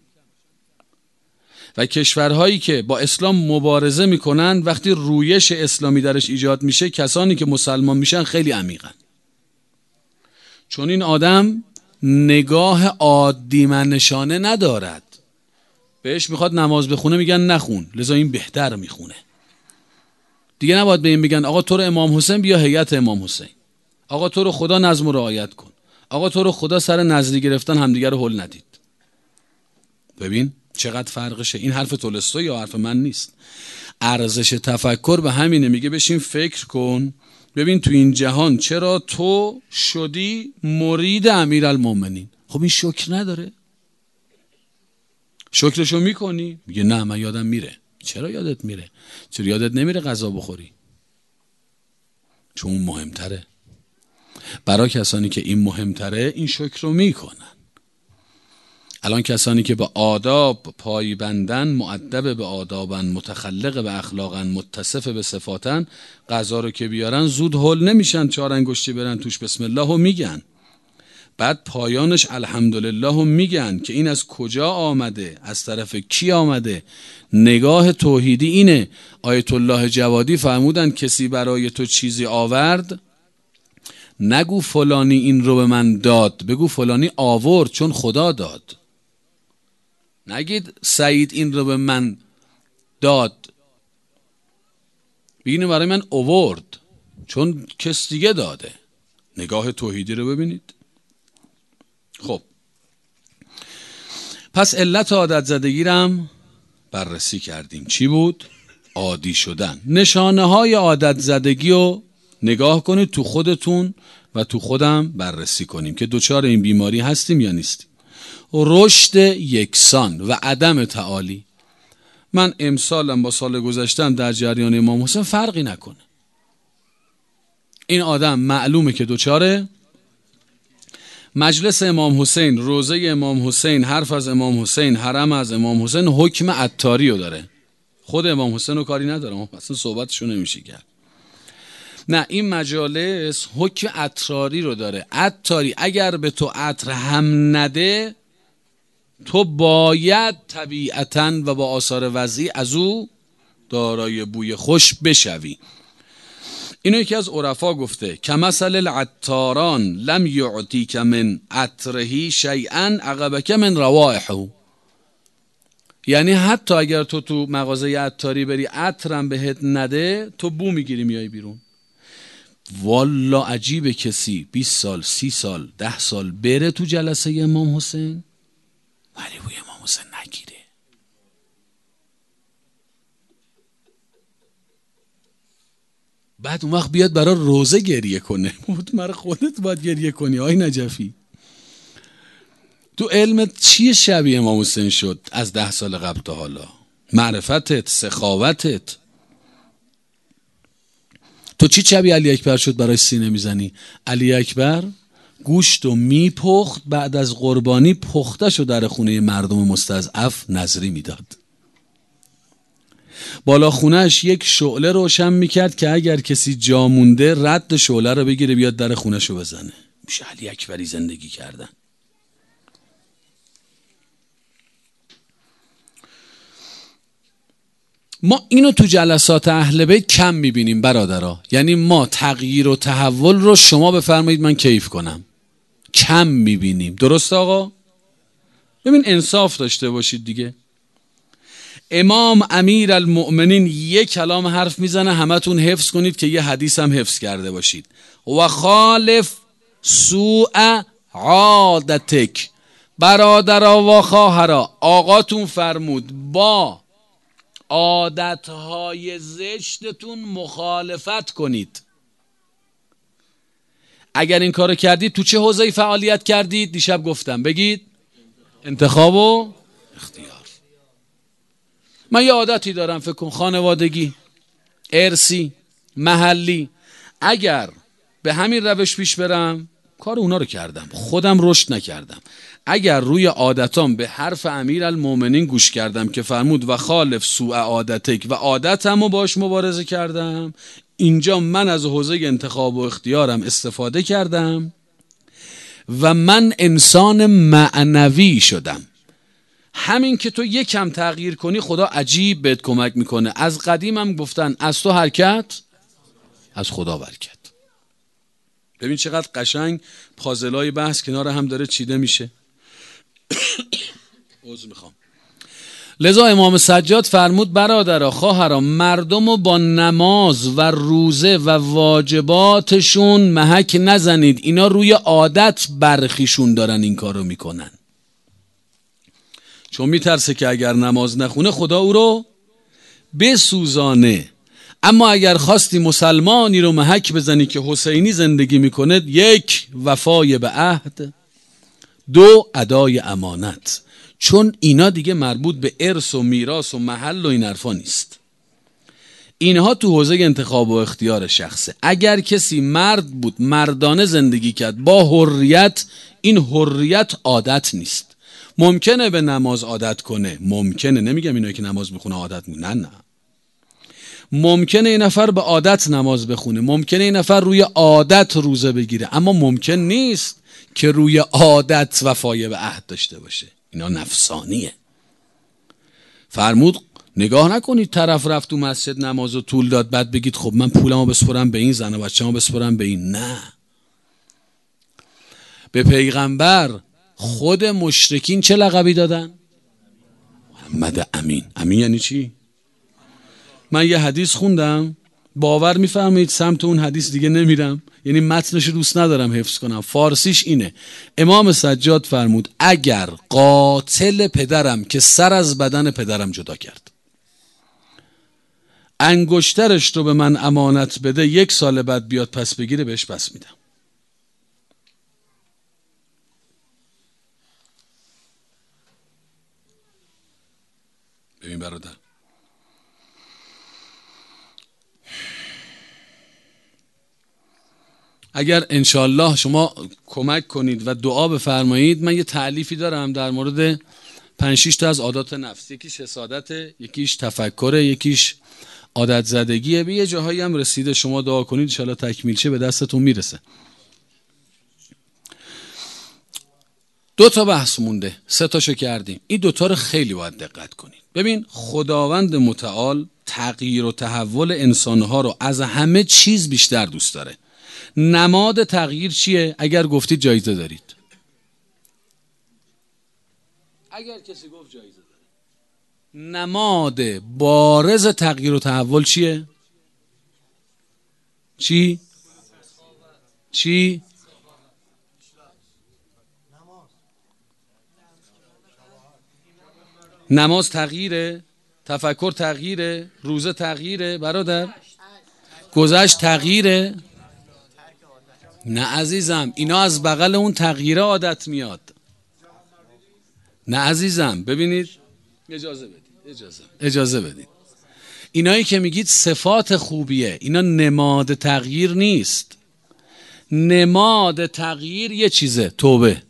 و کشورهایی که با اسلام مبارزه میکنن وقتی رویش اسلامی درش ایجاد میشه کسانی که مسلمان میشن خیلی عمیقن، چون این آدم نگاه عادی منشانه ندارد، بهش میخواد نماز بخونه میگن نخون، لذا این بهتر میخونه دیگه. نباید به این بگن آقا تو رو امام حسین بیا هیئت امام حسین، آقا تو رو خدا نظم و رعایت کن، آقا تو رو خدا سر نزدی گرفتن همدیگه رو هل ندید. ببین چقدر فرقشه. این حرف تولستوی یا حرف من نیست. ارزش تفکر به همینه، میگه بشین فکر کن ببین تو این جهان چرا تو شدی مرید امیرالمومنین. خب این شکر نداره؟ شکرشو میکنی؟ میگه نه من یادم میره. چرا یادت میره؟ چرا یادت نمیره غذا بخوری؟ چون اون مهمتره. برای کسانی که این مهمتره این شکر رو میکنن. الان کسانی که به آداب پایبندن، مؤدب به آدابن، متخلق به اخلاقن، متصف به صفاتن، غذا رو که بیارن زود هول نمیشن، چهار انگشتی برن توش بسم الله رو میگن، بعد پایانش الحمدلله رو میگن که این از کجا آمده، از طرف کی آمده. نگاه توحیدی اینه. آیت الله جوادی فرمودن کسی برای تو چیزی آورد نگو فلانی این رو به من داد، بگو فلانی آورد چون خدا داد. نگید سعید این رو به من داد، بگید برای من اوورد، چون کس دیگه داده. نگاه توحیدی رو ببینید. خب پس علت عادت زدگی رم بررسی کردیم. چی بود؟ عادی شدن. نشانه های عادت زدگی رو نگاه کنید تو خودتون و تو خودم بررسی کنیم که دوچار این بیماری هستیم یا نیستیم. رشد یکسان و عدم تعالی. من امسالم با سال گذشتم در جریان امام حسین فرقی نکنه. این آدم معلومه که دوچاره مجلس امام حسین، روضه امام حسین، حرف از امام حسین، حرم از امام حسین، حکم عطاری رو داره. خود امام حسین رو کاری نداره، اصلا صحبتشو نمیشه کرد. نه، این مجالس حکم عطاری رو داره. عطاری اگر به تو عطر هم نده، تو باید طبیعتاً و با آثار وضعی از او دارای بوی خوش بشوی. اینو یکی از عرفا گفته کمثل العطاران لم یعطیک من عطره شیئا عقبک من روائحه. یعنی حتی اگر تو تو مغازه عطاری بری عطرم بهت نده، تو بو میگیری میای بیرون. والا عجیبه کسی بیست سال، سی سال، ده سال بره تو جلسه امام حسین ولی بوی امام حسین نگیره. بعد اون وقت بیاد برای روزه گریه کنه. مرا خودت باید گریه کنی آی نجفی. تو علمت چیه شبیه امام حسین شد از ده سال قبل تا حالا؟ معرفتت، سخاوتت. تو چی شبیه علی اکبر شد برای سینه میزنی؟ علی اکبر گوشت و میپخت، بعد از قربانی پخته شو در خونه مردم مستضعف نظری میداد. بالا خونهش یک شعله روشن میکرد که اگر کسی جا مونده رد شعله رو بگیره بیاد در خونهشو بزنه. میشه علی اکبری زندگی کردن. ما اینو تو جلسات اهل بیت کم میبینیم برادرها. یعنی ما تغییر و تحول رو شما بفرمایید من کیف کنم کم میبینیم. درست آقا؟ ببین انصاف داشته باشید دیگه. امام امیر المؤمنین یک کلام حرف میزنه، همتون حفظ کنید که یه حدیث هم حفظ کرده باشید. و خالف سوء عادتک. برادرها و خواهرها، آقاتون فرمود با عادتهای زشتتون مخالفت کنید. اگر این کارو کردید تو چه حوزه‌ای فعالیت کردید؟ دیشب گفتم بگید انتخاب و اختیار. من یه عادتی دارم، فکر کن خانوادگی، ارثی، محلی. اگر به همین روش پیش برم کار اونا رو کردم، خودم رشد نکردم. اگر روی عادتام به حرف امیر المومنین گوش کردم که فرمود و خالف سوء عادتک و عادتم رو باش مبارزه کردم، اینجا من از حوزه انتخاب و اختیارم استفاده کردم و من انسان معنوی شدم. همین که تو یکم تغییر کنی خدا عجیب بهت کمک میکنه. از قدیم هم گفتن از تو حرکت از خدا برکت. ببین چقدر قشنگ پازلای بحث کنار هم داره چیده میشه. عذر میخوام. لذا امام سجاد فرمود برادرها خواهرها، مردم رو با نماز و روزه و واجباتشون محک نزنید. اینا روی عادت برخیشون دارن این کارو میکنن، چون میترسه که اگر نماز نخونه خدا او رو بسوزانه. اما اگر خواستی مسلمانی رو محک بزنی که حسینی زندگی میکنه، یک وفای به عهد، دو ادای امانت. چون اینا دیگه مربوط به ارث و میراث و محل و این حرفا نیست. اینها تو حوزه انتخاب و اختیار شخصه. اگر کسی مرد بود، مردانه زندگی کرد با حریت، این حریت عادت نیست. ممکنه به نماز عادت کنه، ممکنه، نمیگم اینایی که نماز میخونه عادت میکنه، نه نه. ممکنه این نفر به عادت نماز بخونه، ممکنه این نفر روی عادت روزه بگیره، اما ممکن نیست که روی عادت وفای به عهد داشته باشه. اینا نفسانیه. فرمود نگاه نکنید طرف رفت تو مسجد نمازو طول داد بعد بگید خب من پولمو بسپرم به این، زن و بچه‌مو بسپرم به این. نه. به پیغمبر خود مشرکین چه لقبی دادن؟ محمد امین. امین یعنی چی؟ من یه حدیث خوندم، باور میفرمایید سمت اون حدیث دیگه نمیرم، یعنی متنش رو دوست ندارم حفظ کنم. فارسیش اینه: امام سجاد فرمود اگر قاتل پدرم که سر از بدن پدرم جدا کرد انگشترش رو به من امانت بده، یک سال بعد بیاد پس بگیره، بهش پس میدم. ببین برادر، اگر انشالله شما کمک کنید و دعا بفرمایید، من یه تألیفی دارم در مورد پنج شش تا از عادات نفس. یکیش حسادته، یکیش تفکره، یکیش عادت زدگیه. به یه جاهایی هم رسیده، شما دعا کنید انشالله تکمیل شه، به دستتون میرسه. دو تا بحث مونده، سه تاشو کردیم، این دوتا رو خیلی باید دقت کنید. ببین، خداوند متعال تغییر و تحول انسانها رو از همه چیز بیشتر دوست داره. نماد تغییر چیه؟ اگر گفتید جایزه دارید. اگر کسی گفت جایزه داره. نماد بارز تغییر و تحول چیه؟ چی؟ چی؟ نماز تغییره، تفکر تغییره، روزه تغییره برادر، گذشت تغییره. نه عزیزم، اینا از بغل اون تغییر عادت میاد. نه عزیزم، ببینید، اجازه بدید اجازه اجازه بدید اینایی که میگید صفات خوبیه، اینا نماد تغییر نیست. نماد تغییر یه چیزه، توبه.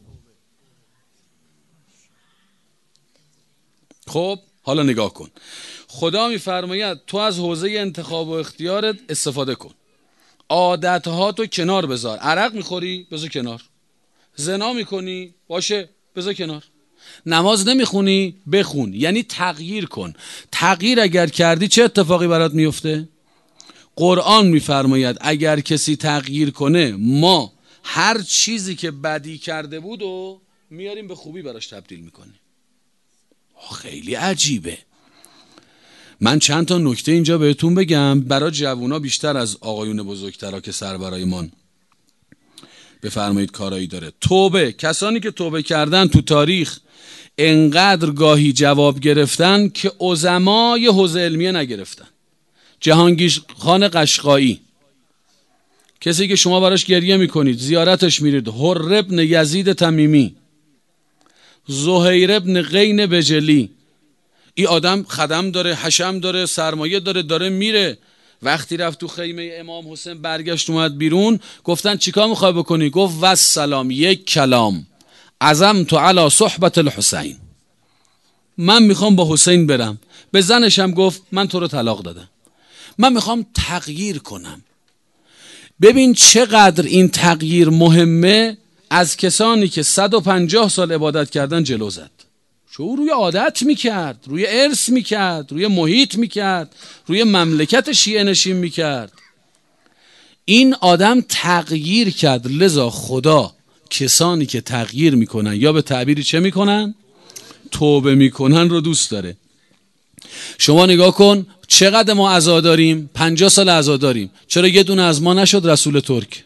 خب حالا نگاه کن، خدا میفرماید تو از حوزه انتخاب و اختیارت استفاده کن. عادتها تو کنار بذار. عرق میخوری؟ بذار کنار. زنا میکنی؟ باشه، بذار کنار. نماز نمیخونی؟ بخون. یعنی تغییر کن. تغییر اگر کردی چه اتفاقی برات میفته؟ قرآن میفرماید اگر کسی تغییر کنه، ما هر چیزی که بدی کرده بود و میاریم به خوبی براش تبدیل میکنیم. خیلی عجیبه. من چند تا نکته اینجا بهتون بگم برای جوونا بیشتر از آقایون بزرگترا که سربرایمان بفرمایید کارایی داره. توبه، کسانی که توبه کردن تو تاریخ انقدر گاهی جواب گرفتن که عظمای حوزه علمیه نگرفتن. جهانگیر خان قشقایی، کسی که شما براش گریه میکنید، زیارتش میرید، حر ابن یزید تمیمی، زهیر ابن قین بجلی، این آدم خدم داره، حشم داره، سرمایه داره، داره میره. وقتی رفت تو خیمه امام حسین برگشت اومد بیرون، گفتن چیکار میخوای بکنی؟ گفت والسلام، یک کلام، عزمت علی صحبت الحسین، من میخوام با حسین برم. به زنش هم گفت من تو رو طلاق دادم، من میخوام تغییر کنم. ببین چقدر این تغییر مهمه. از کسانی که صد و پنجاه سال عبادت کردن جلو زد. شو روی عادت میکرد، روی ارث میکرد، روی محیط میکرد، روی مملکت شیعه نشین میکرد. این آدم تغییر کرد. لذا خدا کسانی که تغییر میکنن یا به تعبیری چه میکنن؟ توبه میکنن رو دوست داره. شما نگاه کن چقدر ما عزا داریم، پنجاه سال عزا داریم، چرا یه دونه از ما نشد رسول ترک؟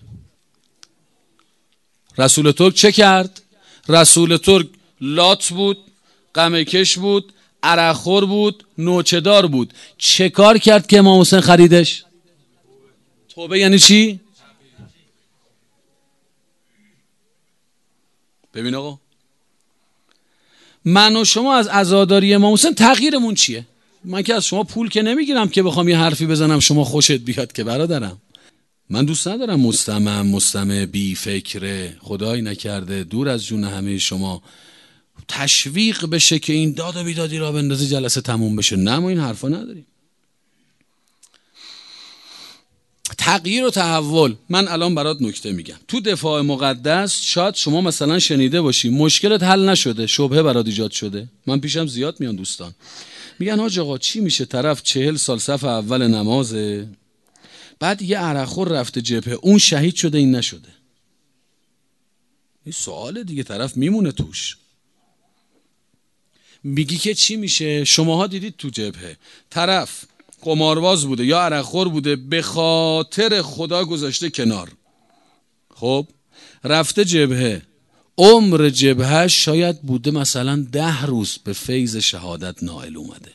رسول ترک چه کرد؟ رسول ترک لات بود، غمکش بود، عرقخور بود، نوچه‌دار بود. چه کار کرد که امام حسین خریدش؟ توبه یعنی چی؟ ببین آقا، من و شما از عزاداری امام حسین تغییرمون چیه؟ من که از شما پول که نمیگیرم که بخوام یه حرفی بزنم شما خوشت بیاد که برادرم. من دوست ندارم مستمع مستمع بی فکره، خدایی نکرده دور از جون همه شما تشویق بشه که این داد و بیدادی را بندازی جلسه تموم بشه. نه، ما این حرفا نداریم. تغییر و تحول. من الان برات نکته میگم. تو دفاع مقدس شاید شما مثلا شنیده باشی مشکلت حل نشده، شبهه برات ایجاد شده. من پیشم زیاد میان دوستان میگن حاج آقا چی میشه طرف چهل سال صف اول نمازه، بعد یه عرقخور رفته جبهه، اون شهید شده این نشده. این سوال دیگه، طرف میمونه توش. میگی که چی میشه؟ شماها دیدید تو جبهه طرف قمارباز بوده یا عرقخور بوده، به خاطر خدا گذاشته کنار، خب رفته جبهه، عمر جبهه شاید بوده مثلا ده روز به فیض شهادت نائل اومده.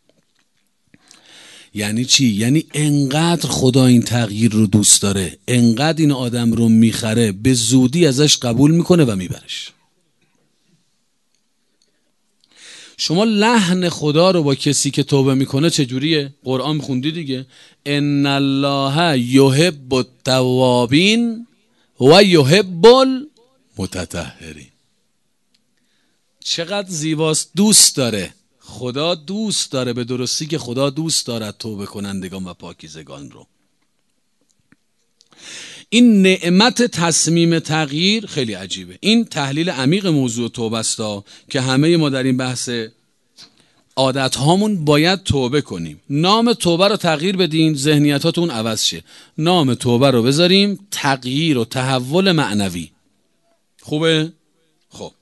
یعنی چی؟ یعنی انقدر خدا این تغییر رو دوست داره، انقدر این آدم رو میخره، به زودی ازش قبول میکنه و میبرش. شما لحن خدا رو با کسی که توبه میکنه چجوریه؟ قرآن خوندی دیگه، ان الله یحب التوابین و یحب المتطهرین. چقدر زیباست، دوست داره، خدا دوست داره، به درستی که خدا دوست دارد توبه کنندگان و پاکیزگان رو. این نعمت تصمیم تغییر خیلی عجیبه. این تحلیل عمیق موضوع توبه است که همه ما در این بحث عادت هامون باید توبه کنیم. نام توبه رو تغییر بدین، ذهنیتاتون عوض شه. نام توبه رو بذاریم تغییر و تحول معنوی. خوبه؟ خب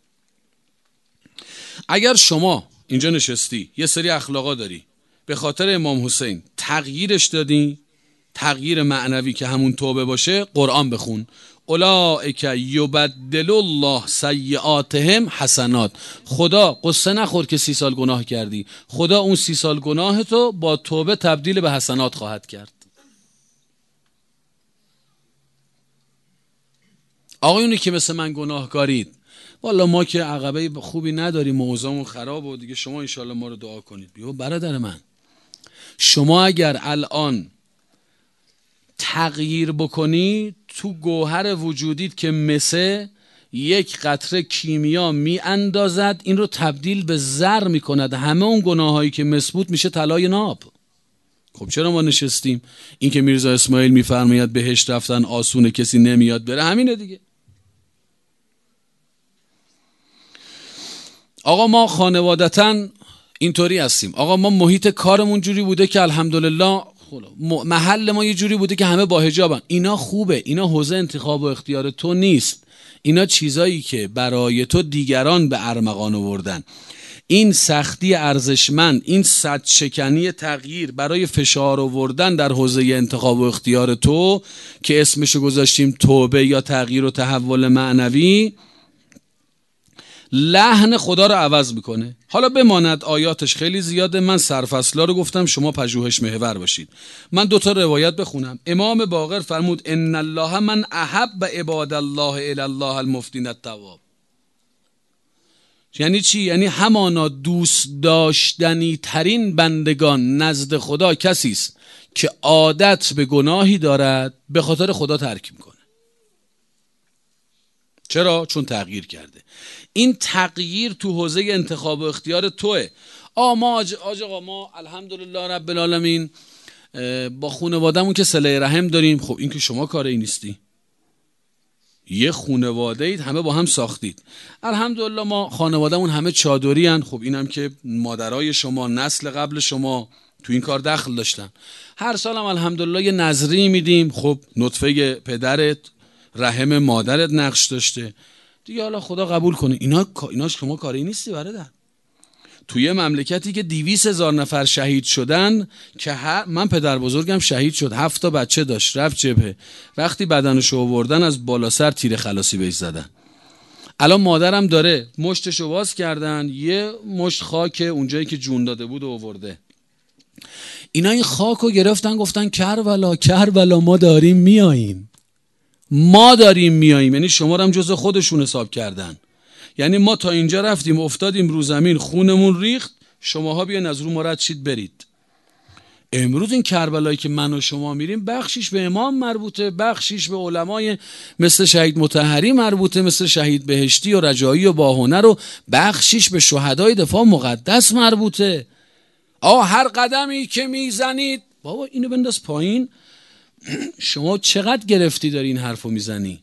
اگر شما اینجا نشستی یه سری اخلاقا داری، به خاطر امام حسین تغییرش دادی، تغییر معنوی که همون توبه باشه، قرآن بخون. اولئک یبدل الله سیئاتهم حسنات. خدا قصه نخور که سی سال گناه کردی، خدا اون سی سال گناه تو با توبه تبدیل به حسنات خواهد کرد. آقایونی که مثل من گناهکارید، والا ما که عقبه خوبی نداریم، موضوعمون خراب و دیگه شما انشالله ما رو دعا کنید. بیو برادر من، شما اگر الان تغییر بکنی، تو گوهر وجودیت که مثل یک قطره کیمیا می اندازد، این رو تبدیل به زر می کند. همه اون گناهایی که مسبوط میشه طلای ناب. خب چرا ما نشستیم؟ این که میرزا اسماعیل میفرماید بهشت رفتن آسونه، کسی نمیاد بره، همینه دیگه. آقا ما خانوادتاً اینطوری هستیم، آقا ما محیط کارمون جوری بوده که الحمدلله، محل ما یه جوری بوده که همه با حجابن. اینا خوبه، اینا حوزه انتخاب و اختیار تو نیست، اینا چیزایی که برای تو دیگران به ارمغان آوردن. این سختی ارزشمند، این صد شکنی تغییر برای فشار آوردن در حوزه انتخاب و اختیار تو که اسمشو گذاشتیم توبه یا تغییر و تحول معنوی، لحن خدا رو عوض میکنه. حالا بماند آیاتش خیلی زیاده، من سرفصلا رو گفتم، شما پژوهش محور باشید. من دوتا روایت بخونم. امام باقر فرمود ان الله من احب عباد الله الی الله المفتین التواب. یعنی چی؟ یعنی همانا دوست داشتنی ترین بندگان نزد خدا کسی است که عادت به گناهی دارد، به خاطر خدا ترک میکنه. چرا؟ چون تغییر کرده. این تغییر تو حوزه انتخاب و اختیار توه. آ ما آج آقا ما الحمدلله رب العالمین با خانواده‌مون که صله رحم داریم. خب این که شما کاری نیستی، یه خانواده اید، همه با هم ساختید. الحمدلله ما خانواده‌مون همه چادری هن. خب اینم که مادرای شما، نسل قبل شما تو این کار دخل داشتن. هر سالم الحمدلله یه نظری میدیم. خب نطفه پدرت، رحم مادرت نقش داشته دیگه، حالا خدا قبول کنه. اینا اینا شما کاری نیستی برادر. توی مملکتی که دویست هزار نفر شهید شدن، که هر من پدر بزرگم شهید شد، هفت تا بچه داشت، رفت جبهه، وقتی بدنشو آوردن از بالا سر تیر خلاصی بهش زدن. الان مادرم داره مشتشو باز کردن، یه مشت خاک اونجایی که جون داده بود آورده. اینا این خاکو گرفتن گفتن کربلا کربلا ما داریم میاییم، ما داریم میاییم. یعنی شما رو هم جز خودشون حساب کردن. یعنی ما تا اینجا رفتیم افتادیم رو زمین، خونمون ریخت، شماها بیاین از رو ما رد شید برید. امروز این کربلایی که من و شما میریم، بخشیش به امام مربوطه، بخشیش به علمای مثل شهید مطهری مربوطه، مثل شهید بهشتی و رجایی و باهنر، و بخشیش به شهدای دفاع مقدس مربوطه. آه هر قدمی که میزنید، بابا اینو بنداز پایین. شما چقدر گرفتی داری این حرفو میزنی؟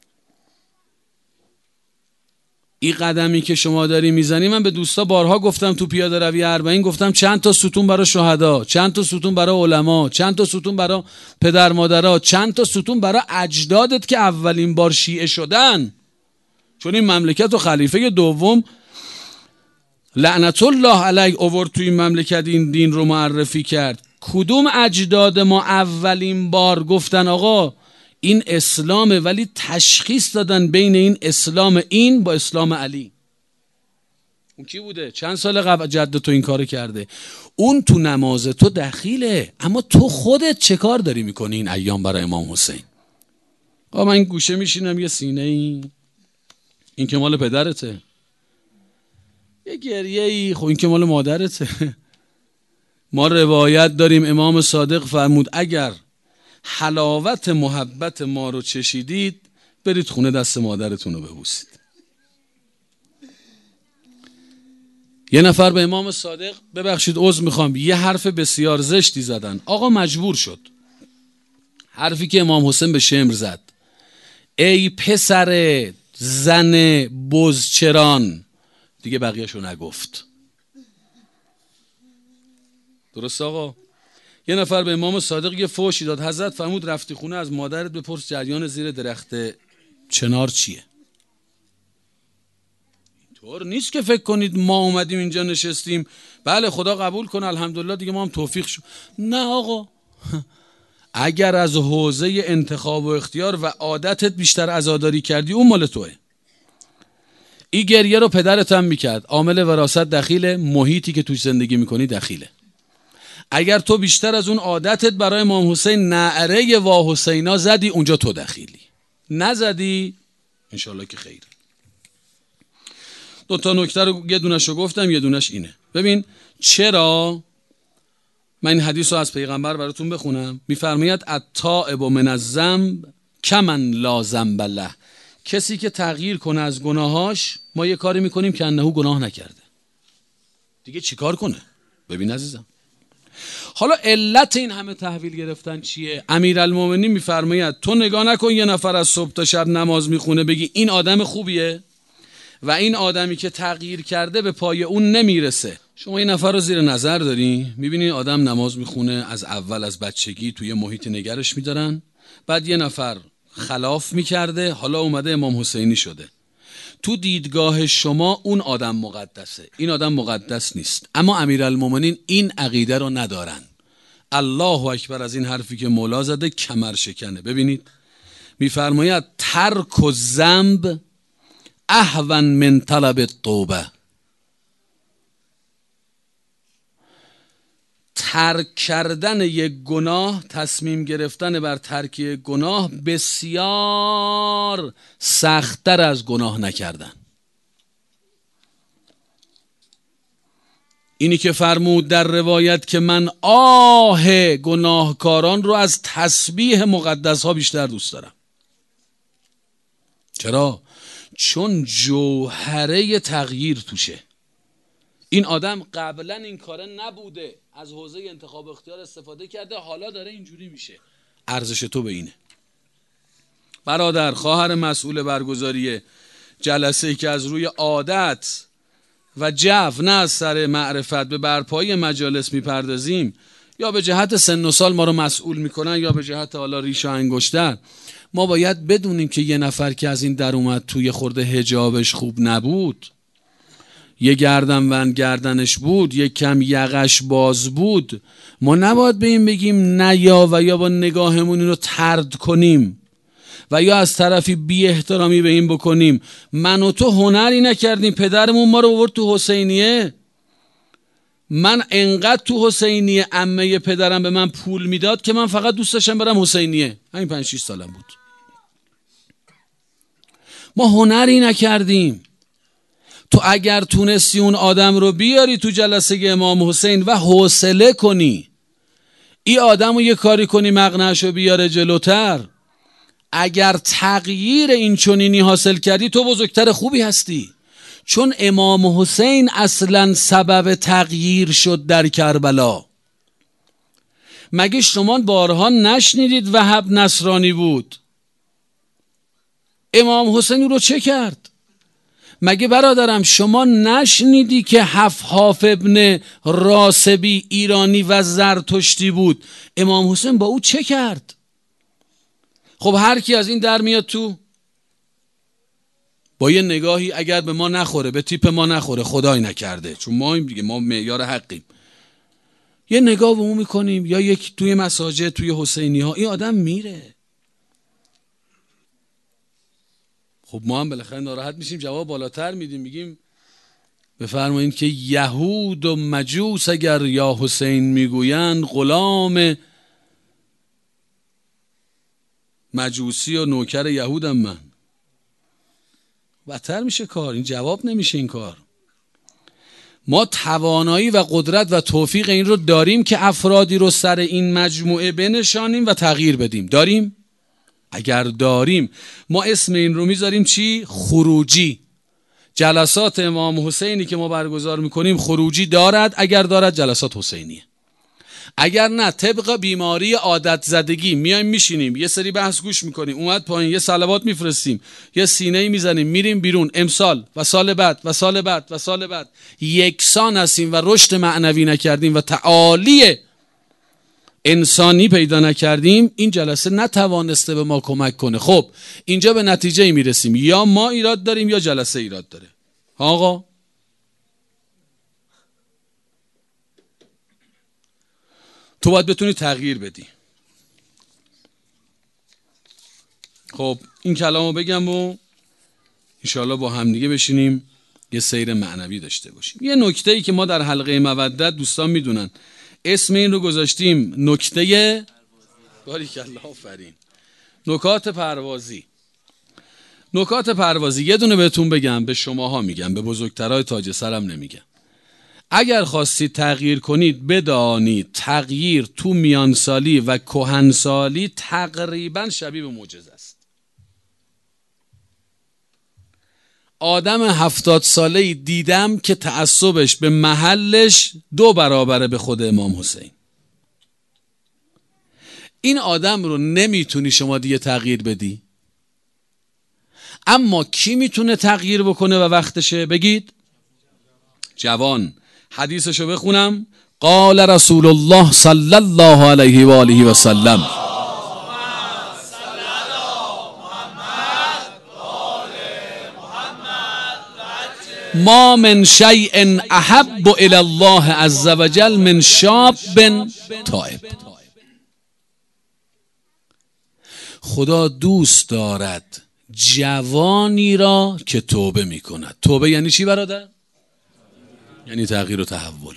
این قدمی که شما داری میزنی، من به دوستا بارها گفتم تو پیاده روی اربعین، گفتم چند تا ستون برای شهدا، چند تا ستون برای علما، چند تا ستون برای پدر مادرها، چند تا ستون برای اجدادت که اولین بار شیعه شدن. چون این مملکت و خلیفه دوم لعنت الله علیه آورد توی این مملکت این دین رو معرفی کرد. کدوم اجداد ما اولین بار گفتن آقا این اسلامه، ولی تشخیص دادن بین این اسلام این با اسلام علی؟ اون کی بوده؟ چند سال قبل جد تو این کار کرده. اون تو نماز تو دخیله، اما تو خودت چه کار داری میکنی این ایام برای امام حسین؟ آقا من این گوشه میشینم یه سینه ای، این که مال پدرته. یه گریه ای، خب این که مال مادرته. ما روایت داریم امام صادق فرمود اگر حلاوت محبت ما رو چشیدید برید خونه دست مادرتون رو ببوسید. یه نفر به امام صادق ببخشید عذر میخوام یه حرف بسیار زشتی زدن، آقا مجبور شد. حرفی که امام حسین به شمر زد، ای پسر زن بزچران، دیگه بقیه‌شو نگفت. درست آقا؟ یه نفر به امام صادق یه فوشی داد، حضرت فرمود رفتی خونه از مادرت بپرس جریان زیر درخت چنار چیه. طور نیست که فکر کنید ما اومدیم اینجا نشستیم بله خدا قبول کنه الحمدلله دیگه ما هم توفیق شد. نه آقا، اگر از حوزه انتخاب و اختیار و عادتت بیشتر عزاداری کردی اون مال توه. این گریه رو پدرت هم میکرد، عامل وراثت دخیله، محیطی که توش زندگی میکنی دخیله. اگر تو بیشتر از اون عادتت برای امام حسین نعره وا حسینا زدی اونجا تو دخیلی، نزدی انشالله که خیر. دو تا نکته رو یه دونش رو گفتم یه دونش اینه. ببین چرا من این حدیث رو از پیغمبر براتون بخونم. میفرماید التائب من الذنب کمن لا ذنب له، کسی که تغییر کنه از گناهاش ما یه کاری میکنیم که انه گناه نکرده، دیگه چیکار کنه؟ ببین عزیزم، حالا علت این همه تحویل گرفتن چیه؟ امیرالمومنین میفرماید تو نگاه نکن یه نفر از صبح تا شب نماز میخونه بگی این آدم خوبیه و این آدمی که تغییر کرده به پای اون نمیرسه. شما این نفر رو زیر نظر داری، میبینی آدم نماز میخونه از اول از بچگی توی محیط نگرش میدارن، بعد یه نفر خلاف میکرده حالا اومده امام حسینی شده. تو دیدگاه شما اون آدم مقدسه، این آدم مقدس نیست. اما امیرالمومنین این عقیده رو ندارن. الله اکبر از این حرفی که مولا زده کمر شکنه. ببینید میفرماید ترک الذنب اهون من طلب التوبه، ترک کردن یک گناه، تصمیم گرفتن بر ترک یک گناه بسیار سخت‌تر از گناه نکردن. اینی که فرمود در روایت که من آه گناهکاران رو از تسبیح مقدس ها بیشتر دوست دارم. چرا؟ چون جوهره تغییر توشه. این آدم قبلا این کاره نبوده، از حوزه انتخاب اختیار استفاده کرده، حالا داره اینجوری میشه. ارزش تو به اینه. برادر، خواهر مسئول برگزاری جلسه‌ای که از روی عادت و جو نه از سر معرفت به برپایی مجالس میپردازیم، یا به جهت سن و سال ما رو مسئول میکنن یا به جهت حالا ریش و انگشتر، ما باید بدونیم که یه نفر که از این در اومد توی خورده حجابش خوب نبود، یه گردنبند گردنش بود، یه کم یقش باز بود، ما نباید به این بگیم نه یا و یا با نگاهمون اینو طرد کنیم و یا از طرفی بی احترامی به این بکنیم. من و تو هنری نکردیم، پدرمون ما رو آورد تو حسینیه. من انقدر تو حسینیه عمه پدرم به من پول میداد که من فقط دوست داشتم برم حسینیه. همین پنج شش سالم بود. ما هنری نکردیم. تو اگر تونستی اون آدم رو بیاری تو جلسه امام حسین و حوصله کنی ای آدم رو یه کاری کنی مقنعش رو بیاره جلوتر، اگر تغییر این چنینی حاصل کردی تو بزرگتر خوبی هستی. چون امام حسین اصلا سبب تغییر شد در کربلا. مگه شما بارها نشنیدید وهب نصرانی بود؟ امام حسین رو چه کرد؟ مگه برادرم شما نشنیدی که حفحاف ابن راسبی ایرانی و زرتشتی بود؟ امام حسین با او چه کرد؟ خب هر کی از این در میاد تو با یه نگاهی اگر به ما نخوره، به تیپ ما نخوره، خدای نکرده، چون ما این دیگه، ما معیار حقیم، یه نگاه به اون میکنیم، یا یک توی مساجد توی حسینی ها این آدم میره. خب ما هم بالاخره ناراحت میشیم، جواب بالاتر میدیم، میگیم بفرمایید که یهود و مجوس اگر یا حسین میگویند غلام مجوسی و نوکر یهودم من. بدتر میشه کار، این جواب نمیشه این کار. ما توانایی و قدرت و توفیق این رو داریم که افرادی رو سر این مجموعه بنشانیم و تغییر بدیم. داریم؟ اگر داریم ما اسم این رو میذاریم چی؟ خروجی. جلسات امام حسینی که ما برگزار میکنیم خروجی دارد، اگر دارد جلسات حسینیه. اگر نه طبق بیماری عادت زدگی میایم میشینیم یه سری بحث گوش میکنیم، اومد پایین یه صلوات میفرستیم، یه سینه‌ای میزنیم، میریم بیرون. امسال و سال بعد و سال بعد و سال بعد یکسان هستیم و رشد معنوی نکردیم و تعالی انسانی پیدا نکردیم، این جلسه نتوانسته به ما کمک کنه. خب اینجا به نتیجه میرسیم یا ما ایراد داریم یا جلسه ایراد داره. آقا تو باید بتونی تغییر بدی. خب این کلامو بگم و انشاءالله با هم دیگه بشینیم یه سیر معنوی داشته باشیم. یه نکته‌ای که ما در حلقه مودت دوستان میدونن اسم این رو گذاشتیم نکته باریکالله آفرین نکات پروازی. نکات پروازی یه دونه بهتون بگم، به شماها میگم، به بزرگترهای تاج سرم نمیگم. اگر خواستید تغییر کنید بدانید تغییر تو میانسالی و کهنسالی تقریبا شبیه به معجزه است. آدم هفتاد ساله‌ای دیدم که تعصبش به محلش دو برابره به خود امام حسین. این آدم رو نمیتونی شما دیگه تغییر بدی. اما کی میتونه تغییر بکنه و وقتشه؟ بگید جوان. حدیثشو بخونم. قال رسول الله صلی الله علیه و آله و سلم ما من شیء احب الی الله عز وجل من شاب تائب. خدا دوست دارد جوانی را که توبه می کند. توبه یعنی چی برادر؟ یعنی تغییر و تحول.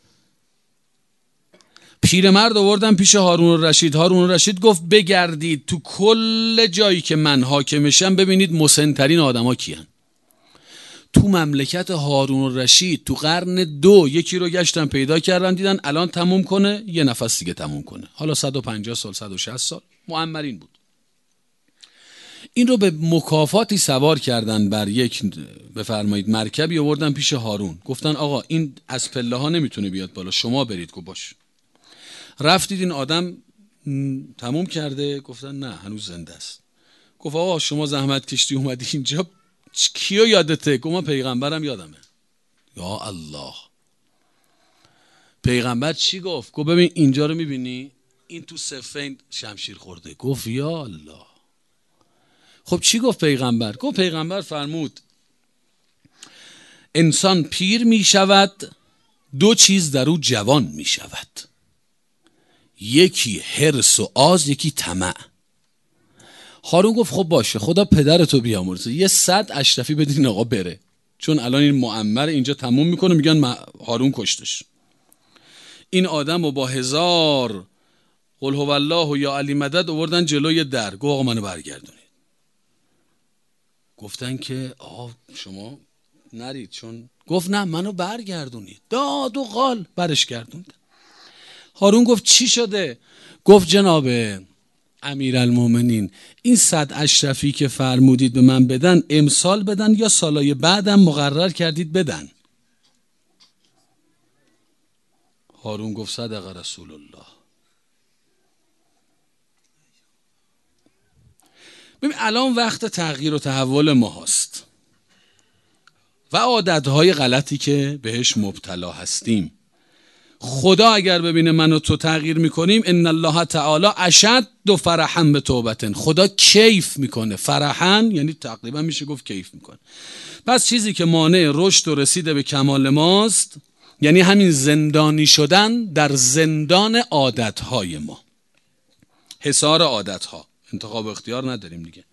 پیرمرد آوردن پیش هارون الرشید. هارون الرشید گفت بگردید تو کل جایی که من حاکمشم ببینید مسن‌ترین آدما کیان. تو مملکت هارون الرشید تو قرن دو یکی رو گشتن پیدا کردن، دیدن الان تموم کنه یه نفس دیگه تموم کنه، حالا صد و پنجاه سال صد و شصت سال معمرین بود. این رو به مکافاتی سوار کردن بر یک بفرمایید مرکبی آوردن پیش هارون. گفتن آقا این از پله ها نمیتونه بیاد بالا، شما برید. گفت باش. رفتید این آدم تموم کرده؟ گفتن نه هنوز زنده است. گفت آقا شما زحمت کشتی اومدی اینجا، کیو یادته؟ گفت من پیغمبرم یادمه. یا الله. پیغمبر چی گفت؟ گفت ببین اینجا رو میبینی این تو صفین شمشیر خورده. گفت یا الله. خب چی گفت پیغمبر؟ گفت پیغمبر فرمود انسان پیر می شود دو چیز در او جوان می شود، یکی حرص و آز، یکی طمع. هارون گفت خب باشه خدا پدرتو بیامرزه یه صد اشرفی بدین آقا بره، چون الان این معمر اینجا تموم میکنه. میگن هارون کشتش. این آدم رو با هزار قل هو الله و یا علی مدد آوردن جلوی در. گفت آقا منو برگردونید. گفتن که آقا شما نرید، چون گفت نه منو برگردونید. داد و قال برش گردوند. هارون گفت چی شده؟ گفت جناب امیرالمومنین این صد اشرفی که فرمودید به من بدن امسال بدن یا سالای بعدم مقرر کردید بدن؟ هارون گفت صدق رسول الله. ببین الان وقت تغییر و تحول ما هست و عادتهای غلطی که بهش مبتلا هستیم. خدا اگر ببینه من و تو تغییر میکنیم، ان الله تعالی اشد و فرحا به توبتن، خدا کیف میکنه. فرحا یعنی تقریبا میشه گفت کیف میکنه. پس چیزی که مانع رشد و رسیده به کمال ماست یعنی همین زندانی شدن در زندان عادتهای ما، حصار عادتها، انتخاب اختیار نداریم دیگه.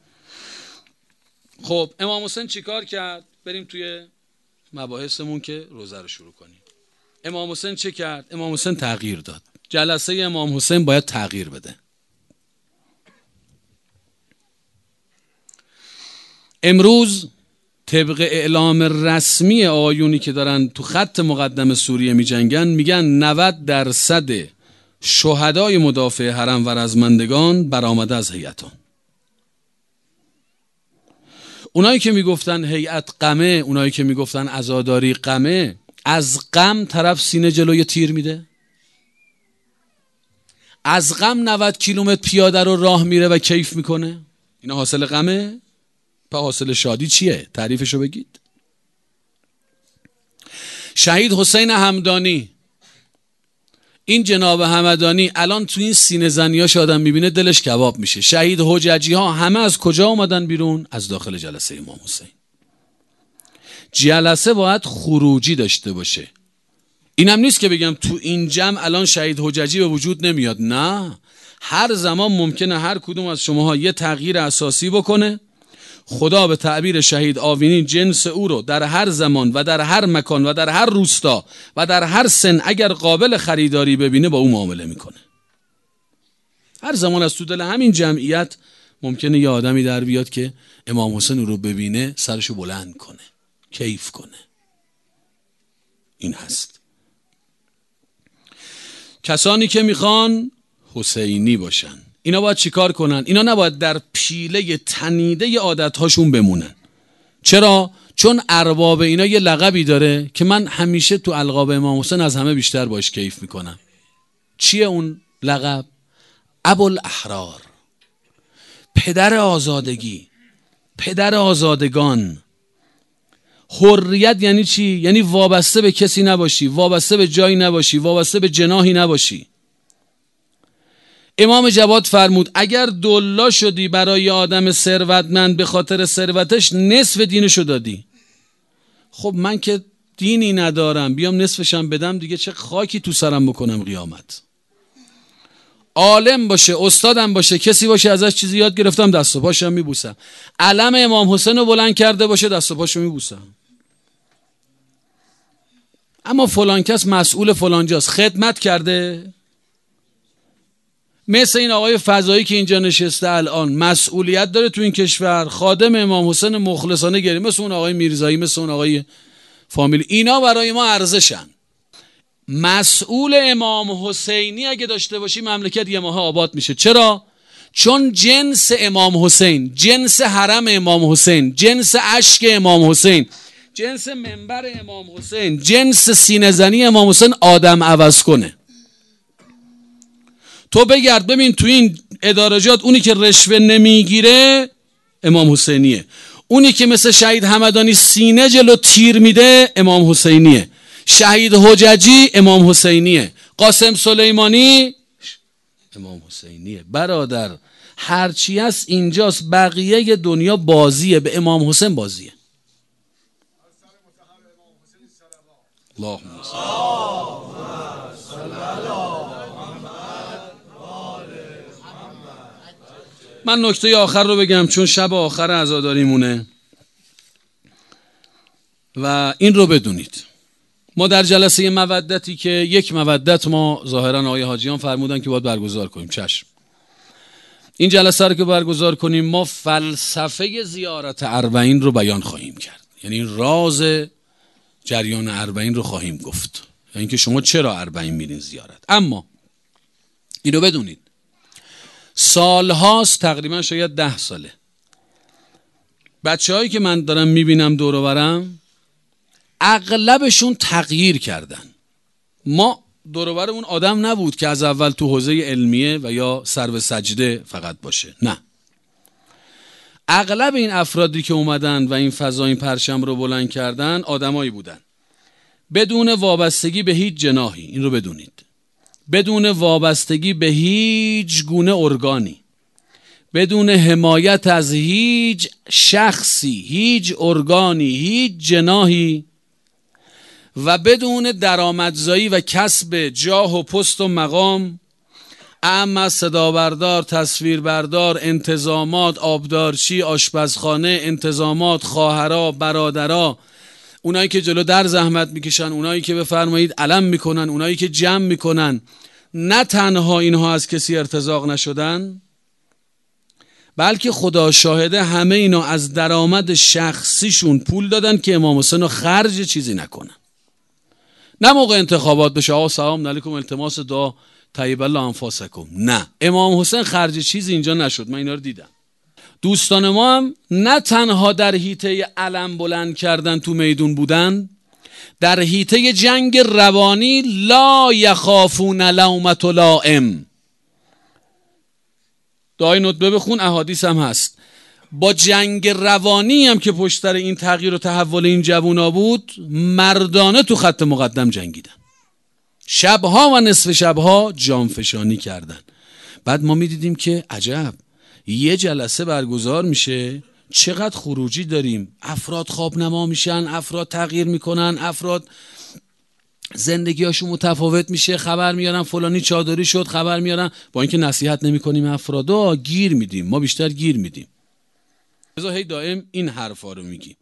خب امام حسین چیکار کرد؟ بریم توی مباحثمون که روزه رو شروع کنیم. امام حسین چه کرد؟ امام حسین تغییر داد. جلسه امام حسین باید تغییر بده. امروز طبق اعلام رسمی آیونی که دارن تو خط مقدم سوریه می جنگن، میگن نود درصد شهدای مدافع حرم و رزمندگان برآمده از هیئتان. اونایی که میگفتن هیئت غمه، اونایی که میگفتن عزاداری غمه، از غم طرف سینه جلوی تیر میده؟ از غم نود کیلومتر پیاده رو راه میره و کیف میکنه؟ اینا حاصل غمه؟ پس حاصل شادی چیه؟ تعریفشو بگید. شهید حسین همدانی، این جناب همدانی الان تو این سینه زنیاش آدم میبینه دلش کباب میشه. شهید حججی ها همه از کجا اومدن بیرون؟ از داخل جلسه امام حسین. جلسه باید خروجی داشته باشه. اینم نیست که بگم تو این جمع الان شهید حججی به وجود نمیاد، نه، هر زمان ممکنه هر کدوم از شماها یه تغییر اساسی بکنه. خدا به تعبیر شهید آوینی جنس او رو در هر زمان و در هر مکان و در هر روستا و در هر سن اگر قابل خریداری ببینه با او معامله میکنه. هر زمان از تو دل همین جمعیت ممکنه یه آدمی در بیاد که امام حسین او رو ببینه سرشو بلند کنه، کیف کنه. این هست. کسانی که میخوان حسینی باشن اینا باید چیکار کنن؟ اینا نباید در پیله تنیده عادتهاشون بمونن. چرا؟ چون ارباب اینا یه لقبی داره که من همیشه تو القاب امام حسین از همه بیشتر باش کیف میکنم. چیه اون لقب؟ ابوالاحرار، پدر آزادگی، پدر آزادگان. حریت یعنی چی؟ یعنی وابسته به کسی نباشی، وابسته به جایی نباشی، وابسته به جناحی نباشی. امام جواد فرمود اگر دلا شدی برای آدم ثروتمند به خاطر ثروتش، نصف دینشو دادی. خب من که دینی ندارم بیام نصفشم بدم، دیگه چه خاکی تو سرم بکنم قیامت. عالم باشه، استادم باشه، کسی باشه ازش چیزی یاد گرفتم، دست و پاشم میبوسم. علم امام حسین رو بلند کرده باشه، دست و پاشو میبوسم. اما فلان کس مسئول فلان جاست، خدمت کرده؟ مثل این آقای فضایی که اینجا نشسته الان مسئولیت داره تو این کشور، خادم امام حسین مخلصانه گری، مثل اون آقای میرزایی، مثل اون آقای فامیل، اینا برای ما ارزشن. مسئول امام حسینی اگه داشته باشی مملکت یه ماه آباد میشه. چرا؟ چون جنس امام حسین، جنس حرم امام حسین، جنس اشک امام حسین، جنس منبر امام حسین، جنس سینه زنی امام حسین آدم عوض کنه. تو بگرد ببین تو این ادارجات اونی که رشوه نمیگیره امام حسینیه، اونی که مثل شهید همدانی سینه جلو تیر میده امام حسینیه، شهید حججی امام حسینیه، قاسم سلیمانی امام حسینیه. برادر هرچی هست اینجاست، بقیه دنیا بازیه، به امام حسین بازیه. اللهم من نکته آخر رو بگم چون شب آخر عزاداریمونه و این رو بدونید. ما در جلسه مودتی که یک مودت ما ظاهرا آقای حاجیان فرمودن که باید برگزار کنیم، چشم، این جلسه رو که برگزار کنیم ما فلسفه زیارت اربعین رو بیان خواهیم کرد. یعنی راز جریان اربعین رو خواهیم گفت، یعنی که شما چرا اربعین میرین زیارت. اما این رو بدونید سال هاست، تقریبا شاید ده ساله، بچه هایی که من دارم میبینم دور و برم اغلبشون تغییر کردن. ما دور و برمون آدم نبود که از اول تو حوزه علمیه و یا سر به سجده فقط باشه، نه، اغلب این افرادی که اومدن و این فضا این پرچم رو بلند کردن آدمایی بودن بدون وابستگی به هیچ جناحی، این رو بدونید، بدون وابستگی به هیچ گونه ارگانی، بدون حمایت از هیچ شخصی، هیچ ارگانی، هیچ جناحی، و بدون درآمدزایی و کسب جاه و پست و مقام، اعم از صدابردار، تصویربردار، انتظامات، آبدارچی، آشپزخانه، انتظامات، خواهرا، برادرا، اونایی که جلو در زحمت میکشن، اونایی که بفرمایید علم میکنن، اونایی که جمع میکنن، نه تنها اینها از کسی ارتزاق نشدن، بلکه خدا شاهده همه اینا از درآمد شخصیشون پول دادن که امام حسین رو خرج چیزی نکنن. نه موقع انتخابات بشه آقا سلام علیکم التماس دعا طیب الله انفاسکم، نه، امام حسین خرج چیزی اینجا نشد. من اینا رو دیدم. دوستان ما هم نه تنها در حیطه علم بلند کردن تو میدون بودن، در حیطه جنگ روانی لا یخافون لومة لائم. دعای ندبه بخون، احادیث هم هست. با جنگ روانی هم که پشت سر این تغییر و تحول این جوونا بود، مردانه تو خط مقدم جنگیدن، شبها و نصف شبها جانفشانی کردن. بعد ما میدیدیم که عجب، یه جلسه برگزار میشه، چقدر خروجی داریم، افراد خواب نما میشن، افراد تغییر میکنن، افراد زندگیاشون متفاوت میشه، خبر میارن فلانی چادری شد، خبر میارن، با اینکه نصیحت نمیکنیم افرادو، گیر میدیم، ما بیشتر گیر میدیم. بذار هی دائم این حرفا رو میگیم.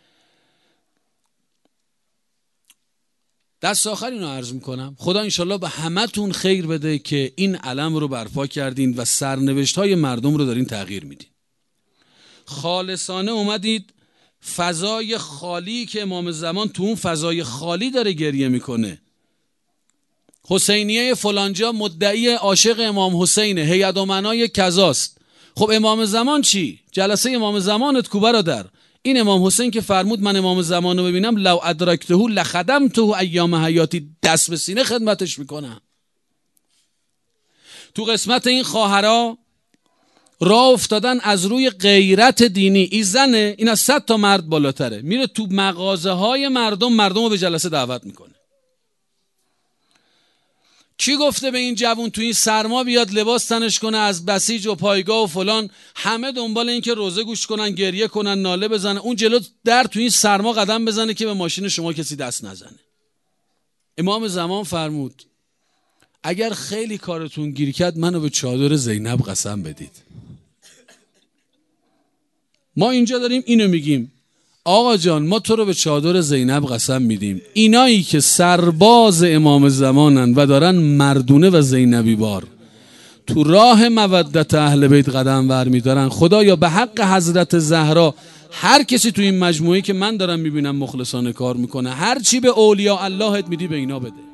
دست آخر اینو عرض میکنم، خدا انشالله به همتون خیر بده که این علم رو برپا کردین و سرنوشت های مردم رو دارین تغییر میدین. خالصانه اومدید فضای خالی که امام زمان تو اون فضای خالی داره گریه میکنه، حسینیه فلانجا مدعی عاشق امام حسینه، هیئت امنای کذاست. خب امام زمان چی؟ جلسه امام زمانت کو برادر؟ این امام حسین که فرمود من امام زمان رو ببینم لو ادرکته لخدمته ایام حیاتی، دست به سینه خدمتش میکنم. تو قسمت این خواهرها راه افتادن از روی غیرت دینی. این زنه، این از صد تا مرد بالاتره، میره تو مغازه های مردم، مردم رو به جلسه دعوت میکنه. کی گفته به این جوون تو این سرما بیاد لباس تنش کنه، از بسیج و پایگاه و فلان، همه دنبال این که روزه گوش کنن، گریه کنن، ناله بزنه، اون جلو در تو این سرما قدم بزنه که به ماشین شما کسی دست نزنه. امام زمان فرمود اگر خیلی کارتون گیر کرد منو به چادر زینب قسم بدید. ما اینجا داریم اینو میگیم آقا جان ما تو رو به چادر زینب قسم میدیم، اینایی که سرباز امام زمانن و دارن مردونه و زینبی بار تو راه مودت اهل بیت قدم ور میدارن، خدایا به حق حضرت زهرا هر کسی تو این مجموعه که من دارم میبینم مخلصانه کار میکنه، هر چی به اولیاء اللهت میدی به اینا بده.